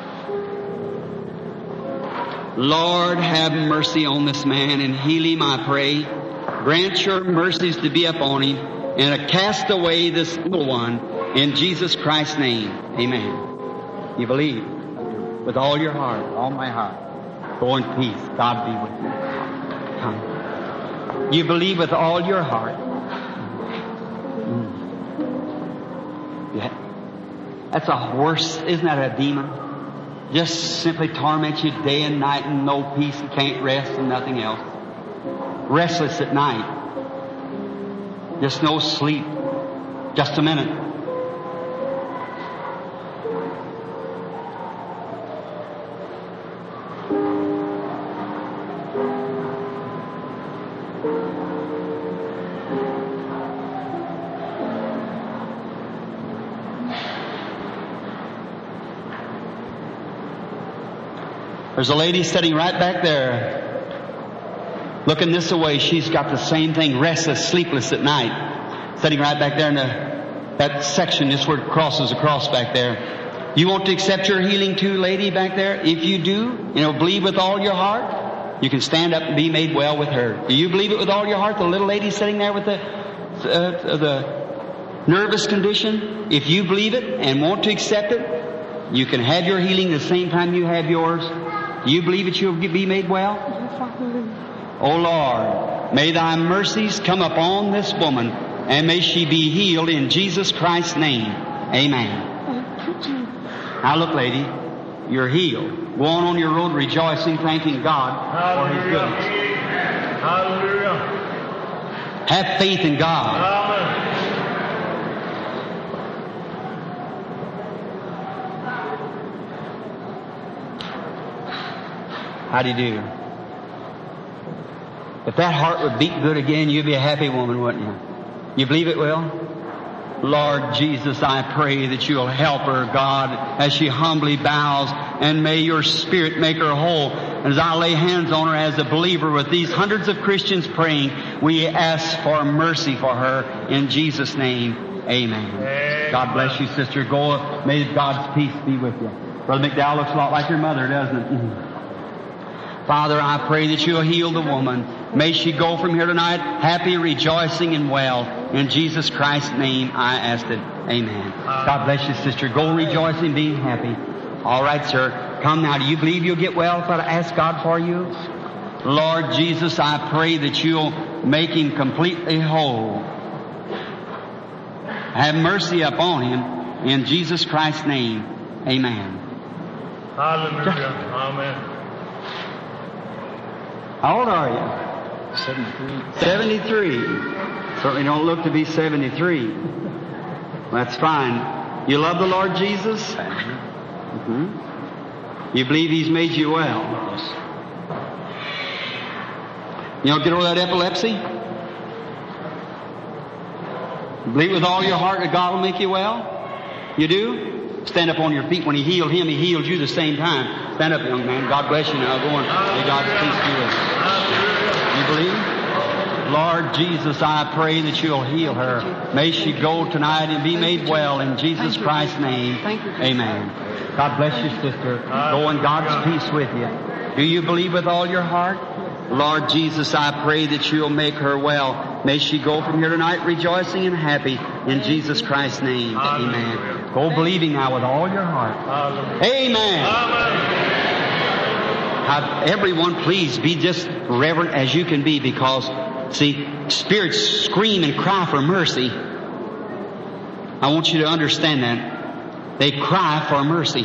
Lord, have mercy on this man and heal him, I pray. Grant your mercies to be upon him and cast away this little one in Jesus Christ's name. Amen. You believe with all your heart, all my heart. Go in peace. God be with you. Come. You believe with all your heart. Mm. Yeah. That's a worse, isn't that a demon? Just simply torment you day and night and no peace and can't rest and nothing else. Restless at night. Just no sleep. Just a minute. There's a lady sitting right back there, looking this way. She's got the same thing, restless, sleepless at night, sitting right back there in the, that section, just where it crosses across back there. You want to accept your healing too, lady back there? If you do, you know, believe with all your heart. You can stand up and be made well with her. Do you believe it with all your heart? The little lady sitting there with the uh, the nervous condition. If you believe it and want to accept it, you can have your healing the same time you have yours. Do you believe that you'll be made well? O Lord, may Thy mercies come upon this woman, and may she be healed in Jesus Christ's name. Amen. Now look, lady, you're healed. Go on on your road rejoicing, thanking God for His goodness. Hallelujah. Have faith in God. Amen. How do you do? If that heart would beat good again, you'd be a happy woman, wouldn't you? You believe it will? Lord Jesus, I pray that you'll help her, God, as she humbly bows, and may your Spirit make her whole. And as I lay hands on her as a believer with these hundreds of Christians praying, we ask for mercy for her in Jesus' name. Amen. Amen. God bless you, sister. Go. May God's peace be with you. Brother McDowell looks a lot like your mother, doesn't it? Father, I pray that you'll heal the woman. May she go from here tonight happy, rejoicing, and well. In Jesus Christ's name I asked it. Amen. God bless you, sister. Go rejoicing, being happy. All right, sir. Come now. Do you believe you'll get well if I ask God for you? Lord Jesus, I pray that you'll make him completely whole. Have mercy upon him. In Jesus Christ's name. Amen. Hallelujah. Amen. How old are you? seventy-three. seventy-three. Certainly don't look to be seventy-three. That's fine. You love the Lord Jesus? Mm-hmm. You believe He's made you well? Yes. You know, get over that epilepsy? You believe with all your heart that God will make you well? You do? Stand up on your feet. When He healed him, He healed you the same time. Stand up, young man. God bless you now. Go on. May God's peace be with you. You believe? Lord Jesus, I pray that you'll heal her. May she go tonight and be made well in Jesus Christ's name. Amen. God bless you, sister. Go in God's peace with you. Do you believe with all your heart? Lord Jesus, I pray that you'll make her well. May she go from here tonight rejoicing and happy in Jesus Christ's name. Amen. Go believing now with all your heart. Amen. Now, everyone, please be just reverent as you can be, because, see, spirits scream and cry for mercy. I want you to understand that. They cry for mercy.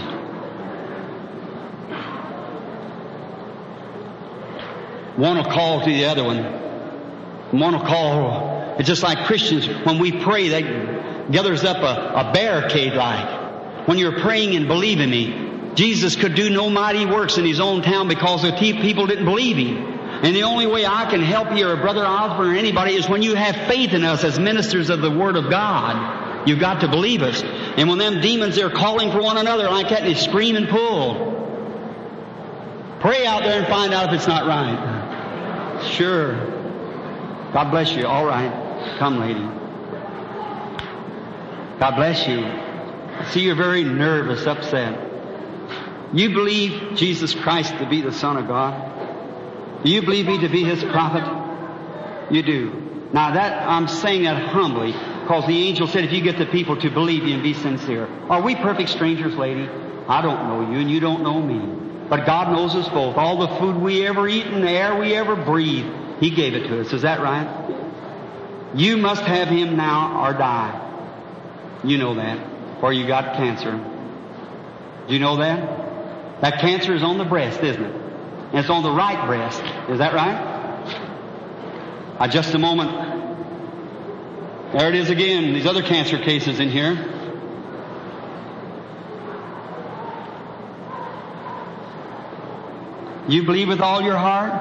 One will call to the other one. One will call. It's just like Christians, when we pray, they gathers up a, a barricade like. When you're praying and believing me, Jesus could do no mighty works in His own town because the people didn't believe Him. And the only way I can help you, or Brother Osborne, or anybody, is when you have faith in us as ministers of the Word of God. You've got to believe us. And when them demons are calling for one another like that, they scream and pull. Pray out there and find out if it's not right. Sure. God bless you. All right. Come, lady. God bless you. I see you're very nervous, upset. You believe Jesus Christ to be the Son of God? Do you believe me to be His prophet? You do. Now that, I'm saying that humbly, because the angel said if you get the people to believe you and be sincere. Are we perfect strangers, lady? I don't know you and you don't know me. But God knows us both. All the food we ever eat and the air we ever breathe, He gave it to us. Is that right? You must have Him now or die. You know that. Or you got cancer. Do you know that? That cancer is on the breast, isn't it? And it's on the right breast. Is that right? Uh, just a moment. There it is again. These other cancer cases in here. You believe with all your heart?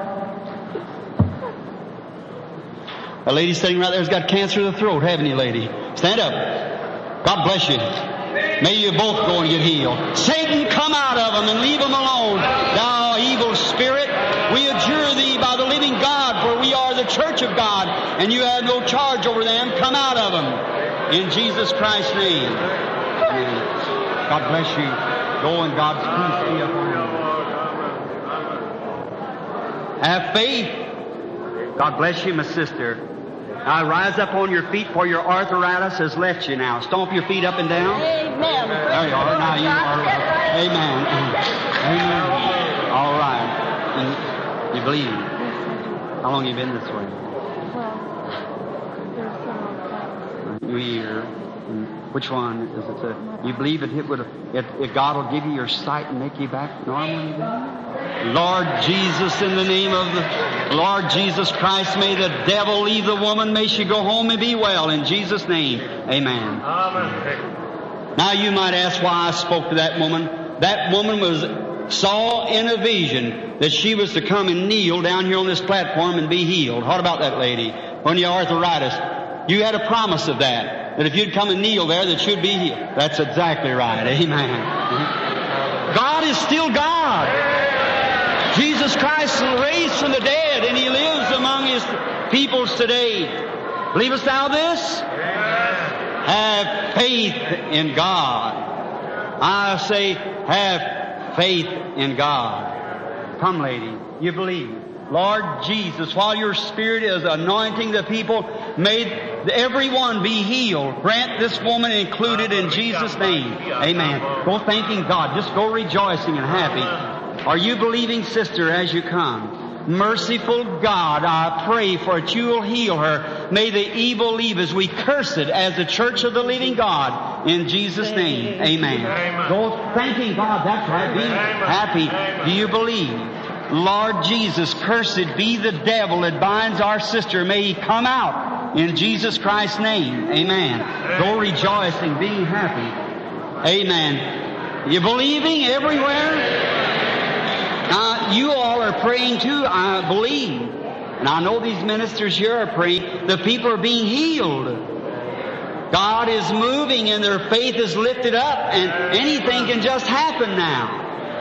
A lady sitting right there has got cancer of the throat, haven't you, lady? Stand up. God bless you. May you both go and get healed. Satan, come out of them and leave them alone. Thou evil spirit, we adjure thee by the living God, for we are the church of God, and you have no charge over them. Come out of them. In Jesus Christ's name. Amen. God bless you. Go in God's peace be upon you. Have faith. God bless you, my sister. Now rise up on your feet, for your arthritis has left you now. Stomp your feet up and down. Amen. There you are. Now you are. Amen. Amen. All right. And you believe? How long have you been this way? Well, there's some on New Year. Which one is it? Uh, you believe it, it would, if, if God will give you your sight and make you back normal? Lord Jesus, in the name of the Lord Jesus Christ, may the devil leave the woman. May she go home and be well. In Jesus' name, amen. Amen. Now you might ask why I spoke to that woman. That woman was saw in a vision that she was to come and kneel down here on this platform and be healed. What about that lady? On your arthritis. You had a promise of that. That if you'd come and kneel there, that you'd be healed. That's exactly right. Amen. God is still God. Jesus Christ was raised from the dead, and He lives among His peoples today. Believest thou this? Have faith in God. I say, have faith in God. Come, lady, you believe. Lord Jesus, while your Spirit is anointing the people, may everyone be healed. Grant this woman included in Jesus' name. Amen. Go thanking God. Just go rejoicing and happy. Are you believing, sister, as you come? Merciful God, I pray for that you will heal her. May the evil leave as we curse it as the church of the living God. In Jesus' name. Amen. Go thanking God. That's right. Be happy. Do you believe? Lord Jesus, cursed be the devil that binds our sister. May he come out in Jesus Christ's name. Amen. Go rejoicing, being happy. Amen. You believing everywhere? Now, you all are praying too, I believe. And I know these ministers here are praying. The people are being healed. God is moving and their faith is lifted up, and anything can just happen now.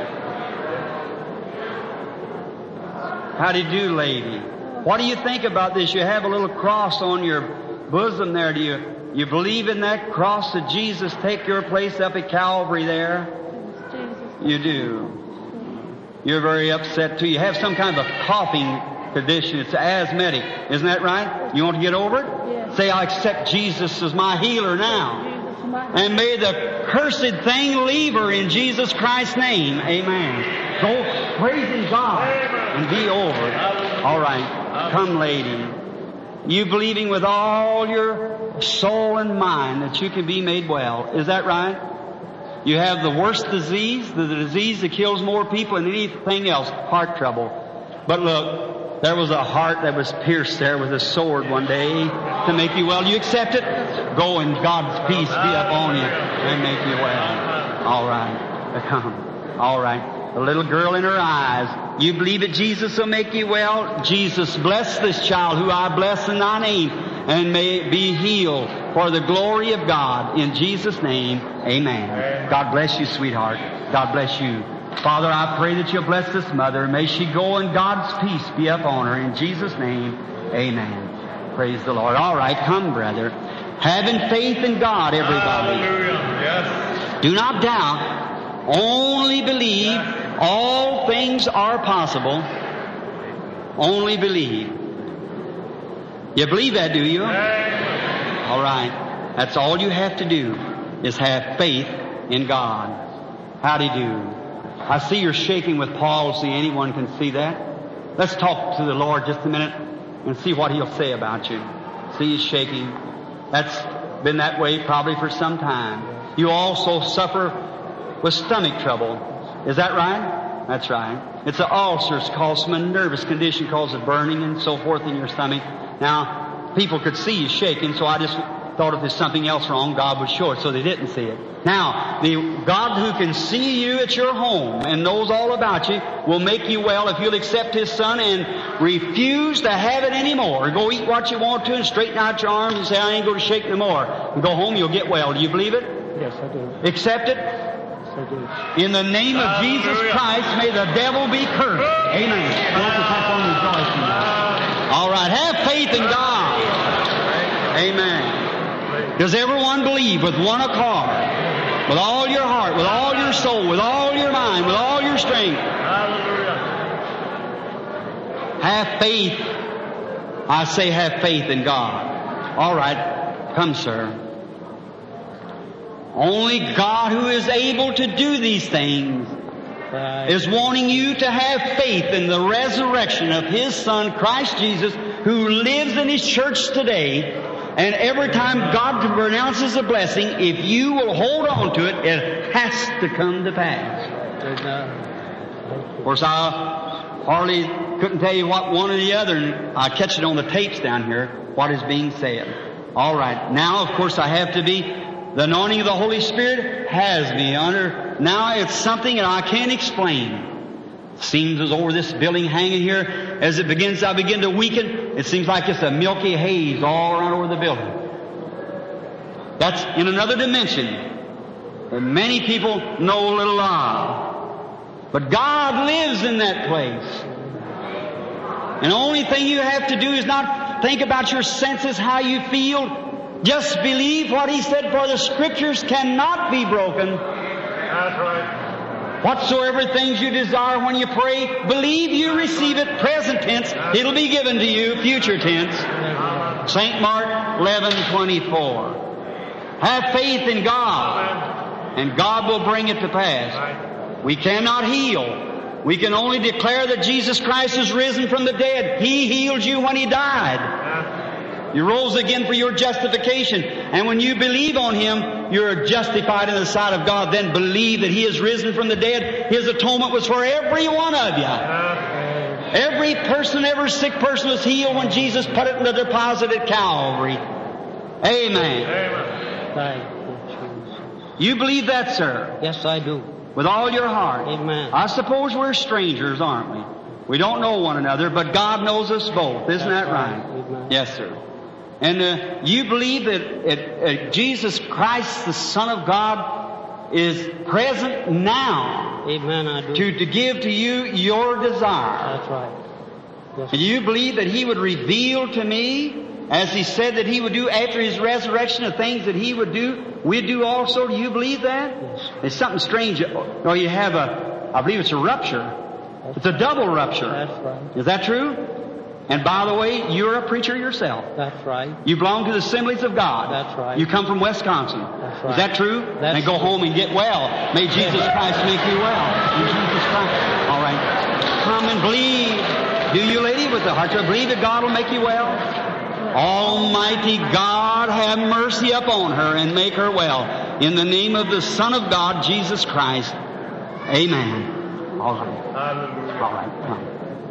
How do you do, lady? What do you think about this? You have a little cross on your bosom there. Do you, you believe in that cross that Jesus take your place up at Calvary there? You do. You're very upset too. You have some kind of a coughing condition. It's asthmatic. Isn't that right? You want to get over it? Yes. Say, I accept Jesus as my healer now. And may the cursed thing leave her in Jesus Christ's name. Amen. Go praising God and be over it. All right. Come, lady. You believing with all your soul and mind that you can be made well. Is that right? You have the worst disease, the disease that kills more people than anything else, heart trouble. But look, there was a heart that was pierced there with a sword one day to make you well. You accept it? Go and God's peace be upon you and make you well. All right. Come. All right. The little girl in her eyes. You believe that Jesus will make you well? Jesus, bless this child who I bless in thy name, and may it be healed for the glory of God. In Jesus' name, amen. God bless you, sweetheart. God bless you. Father, I pray that you'll bless this mother. May she go and God's peace be upon her. In Jesus' name, amen. Praise the Lord. All right, come, brother. Having faith in God, everybody. Hallelujah. Yes. Do not doubt. Only believe. All things are possible. Only believe. You believe that, do you? All right. That's all you have to do is have faith in God. Howdy do. I see you're shaking with palsy. Anyone can see that. Let's talk to the Lord just a minute and see what He'll say about you. See you shaking. That's been that way probably for some time. You also suffer with stomach trouble. Is that right? That's right. It's an ulcer. It's caused from a nervous condition, causes burning and so forth in your stomach. Now, people could see you shaking, so I just thought if there's something else wrong, God would show it, so they didn't see it. Now, the God who can see you at your home and knows all about you will make you well if you'll accept His Son and refuse to have it anymore. Go eat what you want to and straighten out your arms and say, I ain't going to shake no more. And go home, you'll get well. Do you believe it? Yes, I do. Accept it? Yes, I do. In the name of Hallelujah. Jesus Christ, may the devil be cursed. Amen. All right, have faith in God. Amen. Does everyone believe with one accord, with all your heart, with all your soul, with all your mind, with all your strength? Hallelujah. Have faith. I say have faith in God. All right. Come, sir. Only God who is able to do these things is wanting you to have faith in the resurrection of His Son, Christ Jesus, who lives in His church today. And every time God pronounces a blessing, if you will hold on to it, it has to come to pass. Of course, I hardly couldn't tell you what one or the other, and I catch it on the tapes down here, what is being said. All right. Now, of course, I have to be, the anointing of the Holy Spirit has me under, now it's something that I can't explain. It seems as over this building hanging here, as it begins, I begin to weaken, it seems like it's a milky haze all around over the building. That's in another dimension that many people know little of. But God lives in that place. And the only thing you have to do is not think about your senses, how you feel. Just believe what He said, for the Scriptures cannot be broken. That's right. Whatsoever things you desire when you pray, believe you receive it. Present tense, it'll be given to you. Future tense. Saint Mark eleven twenty-four. Have faith in God, and God will bring it to pass. We cannot heal. We can only declare that Jesus Christ is risen from the dead. He healed you when He died. You rose again for your justification. And when you believe on Him, you're justified in the sight of God. Then believe that He is risen from the dead. His atonement was for every one of you. Every person, every sick person was healed when Jesus put it in the deposit at Calvary. Amen. Amen. Thank you, Jesus. You believe that, sir? Yes, I do. With all your heart. Amen. I suppose we're strangers, aren't we? We don't know one another, but God knows us both. Isn't That's that right? right. Amen. Yes, sir. And uh, you believe that uh, uh, Jesus Christ, the Son of God, is present now Amen, I do. to, to give to you your desire. That's right. Yes. And you believe that He would reveal to me, as He said that He would do after His resurrection, the things that He would do, we'd do also. Do you believe that? Yes. It's something strange. Or you have a, I believe it's a rupture. It's a double rupture. That's right. Is that true? And by the way, you're a preacher yourself. That's right. You belong to the Assemblies of God. That's right. You come from Wisconsin. That's right. Is that true? That's then go true. home and get well. May Jesus Christ make you well. In Jesus Christ. All right. Come and believe. Do you, lady, with the heart to believe that God will make you well? Almighty God, have mercy upon her and make her well. In the name of the Son of God, Jesus Christ. Amen. All right. Hallelujah. All right. Come.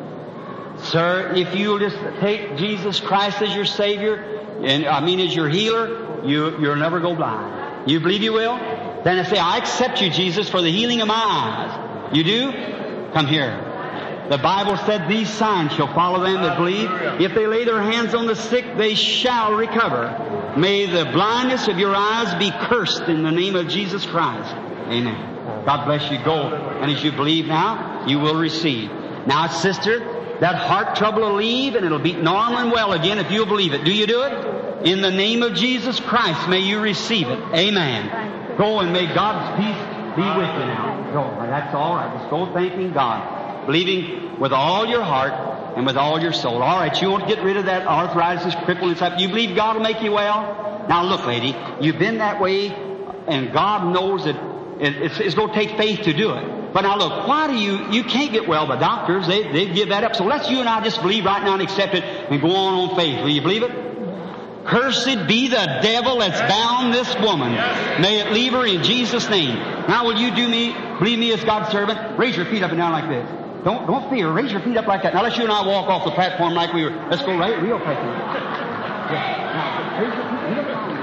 Sir, if you'll just take Jesus Christ as your Savior, and I mean as your healer, you, you'll never go blind. You believe you will? Then I say, I accept you, Jesus, for the healing of my eyes. You do? Come here. The Bible said these signs shall follow them that believe. If they lay their hands on the sick, they shall recover. May the blindness of your eyes be cursed in the name of Jesus Christ. Amen. God bless you. Go. And as you believe now, you will receive. Now, sister, that heart trouble will leave and it'll be normal and well again if you'll believe it. Do you do it? In the name of Jesus Christ, may you receive it. Amen. Go and may God's peace be with you now. Go. That's all right. Just go thanking God. Believing with all your heart and with all your soul. All right, you won't get rid of that arthritis, crippling type. You believe God will make you well? Now look, lady, you've been that way, and God knows that it's, it's going to take faith to do it. But now look, why do you, you can't get well by doctors. They, they give that up. So let's you and I just believe right now and accept it and go on on faith. Will you believe it? Cursed be the devil that's bound this woman. May it leave her in Jesus' name. Now will you do me, believe me as God's servant? Raise your feet up and down like this. Don't, don't fear. Raise your feet up like that. Now let's you and I walk off the platform like we were. Let's go right real quick. Yeah. Now, raise your feet.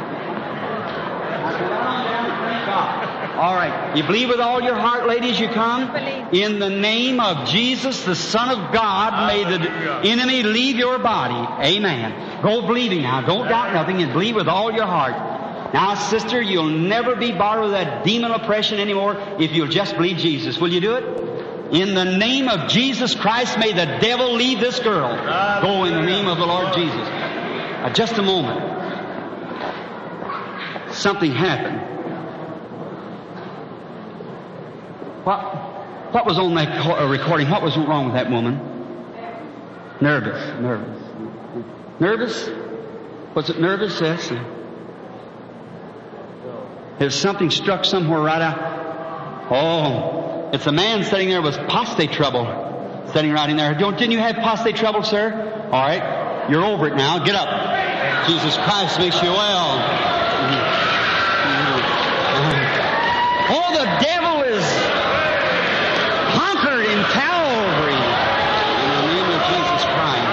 Now, go down, down, thank God. All right. You believe with all your heart, ladies, you come? In the name of Jesus, the Son of God, may the enemy leave your body. Amen. Go believing now. Don't doubt nothing and believe with all your heart. Now, sister, you'll never be bothered with that demon oppression anymore if you'll just believe Jesus. Will you do it? In the name of Jesus Christ, may the devil leave this girl. Go in the name of the Lord Jesus. Uh, just a moment. Something happened. What, what was on that co- uh, recording? What was wrong with that woman? Nervous, nervous. Nervous? Was it nervous? Yes. There's something struck somewhere right out. Oh, it's a man sitting there with prostate trouble. Sitting right in there. Don't, didn't you have prostate trouble, sir? All right. You're over it now. Get up. Jesus Christ makes you well. Oh, the devil is conquered in Calvary. In the name of Jesus Christ.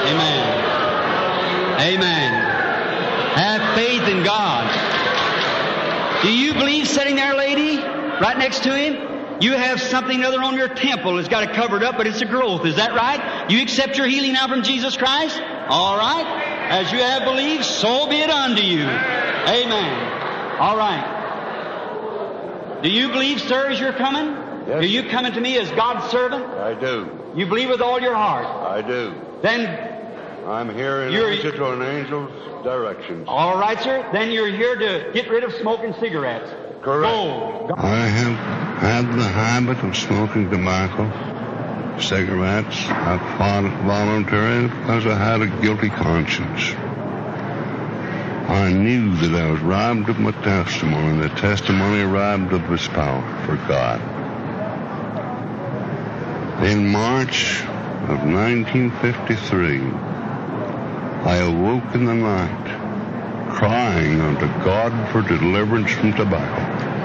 Amen. Amen. Have faith in God. Do you believe, sitting there, lady, right next to him, you have something other on your temple. It's got it covered up, but it's a growth. Is that right? You accept your healing now from Jesus Christ? All right. As you have believed, so be it unto you. Amen. All right. Do you believe, sir, as you're coming? Yes. Are you coming to me as God's servant? I do. You believe with all your heart? I do. Then I'm here in You're- answer to an angel's directions. all right, sir. Then you're here to get rid of smoking cigarettes. Correct. Go. I have had the habit of smoking tobacco, cigarettes. I fought it voluntarily because I had a guilty conscience. I knew that I was robbed of my testimony, and the testimony robbed of its power for God. In March of nineteen fifty-three, I awoke in the night, crying unto God for deliverance from tobacco.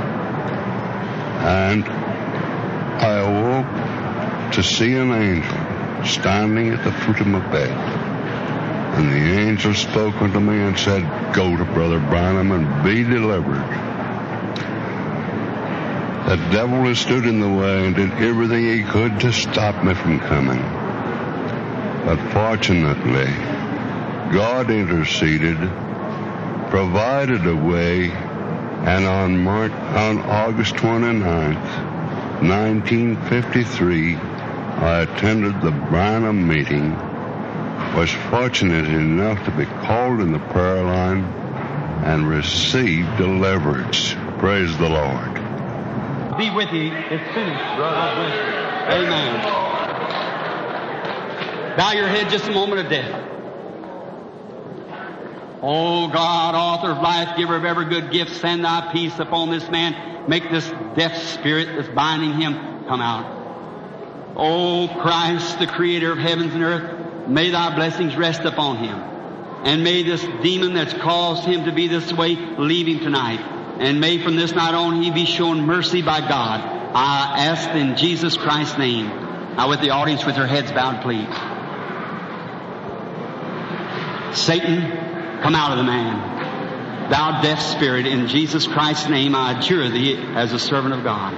And I awoke to see an angel standing at the foot of my bed. And the angel spoke unto me and said, "Go to Brother Branham and be delivered." The devil has stood in the way and did everything he could to stop me from coming. But fortunately, God interceded, provided a way, and on March, on August twenty-ninth, nineteen fifty-three, I attended the Branham meeting, was fortunate enough to be called in the prayer line, and received deliverance. Praise the Lord. Be with you. It's finished. God bless you. Amen. Bow your head just a moment of death. O God, author of life, giver of every good gift, send thy peace upon this man. Make this deaf spirit that's binding him come out. O Christ, the creator of heavens and earth, may thy blessings rest upon him. And may this demon that's caused him to be this way leave him tonight. And may from this night on he be shown mercy by God. I ask in Jesus Christ's name. Now with the audience with their heads bowed, please. Satan, come out of the man. Thou deaf spirit, in Jesus Christ's name I adjure thee as a servant of God.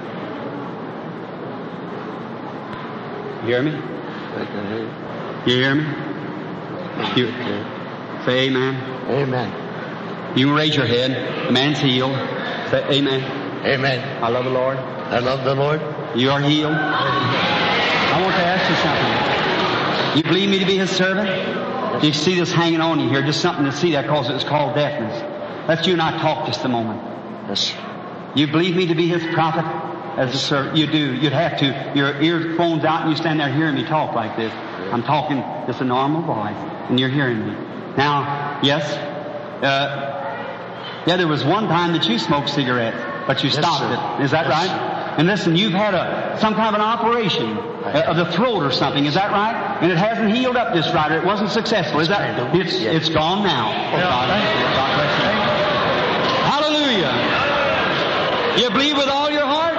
You hear me? You hear me? You, say amen. Amen. You can raise your head. The man's healed. Say amen. Amen. I love the Lord. I love the Lord. You are healed. I want to ask you something. You believe me to be his servant? You see this hanging on you here, just something to see that because it's called deafness. Let you and I talk just a moment. Yes. You believe me to be his prophet as a servant? You do. You'd have to. Your earphones out and you stand there hearing me talk like this. I'm talking just a normal voice and you're hearing me. Now, yes, uh, yeah, there was one time that you smoked cigarettes, but you Yes, stopped sir. it. Is that Yes. right? And listen, you've had a some kind of an operation uh, of the throat or something. Is that right? And it hasn't healed up just right, or it wasn't successful. Is that? It's Yes. it's gone now. Oh, God, God bless you. Hallelujah. You believe with all your heart?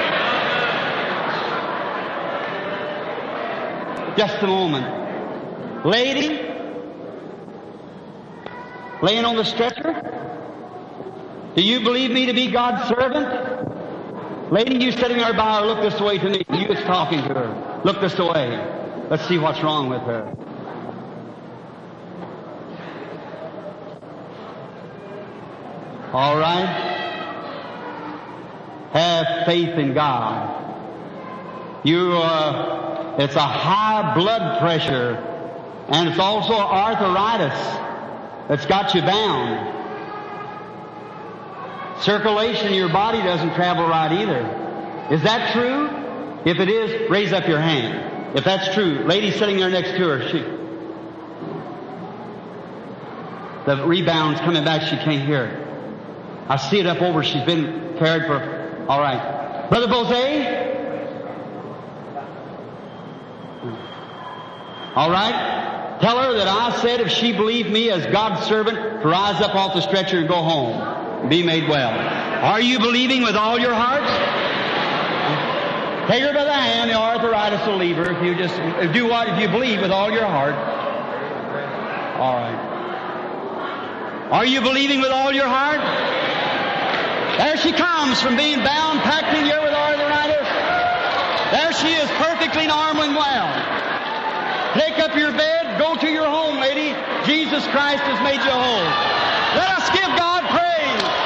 Just a moment. Lady, laying on the stretcher, do you believe me to be God's servant? Lady, you sitting there by her, look this way to me. You was talking to her. Look this way. Let's see what's wrong with her. All right? Have faith in God. You are, it's a high blood pressure, and it's also arthritis that's got you bound. Circulation in your body doesn't travel right either. Is that true? If it is, raise up your hand. If that's true, lady sitting there next to her, she, the rebound's coming back, she can't hear it. I see it up over, she's been carried for, all right. Brother Bose? All right? Tell her that I said if she believed me as God's servant, to rise up off the stretcher and go home and be made well. Are you believing with all your heart? Take her by the hand, the arthritis will leave her if you just do what? If you believe with all your heart. All right. Are you believing with all your heart? There she comes from being bound, packed in here with arthritis. There she is, perfectly normal and well. Take up your bed, go to your home, lady. Jesus Christ has made you whole. Let us give God praise.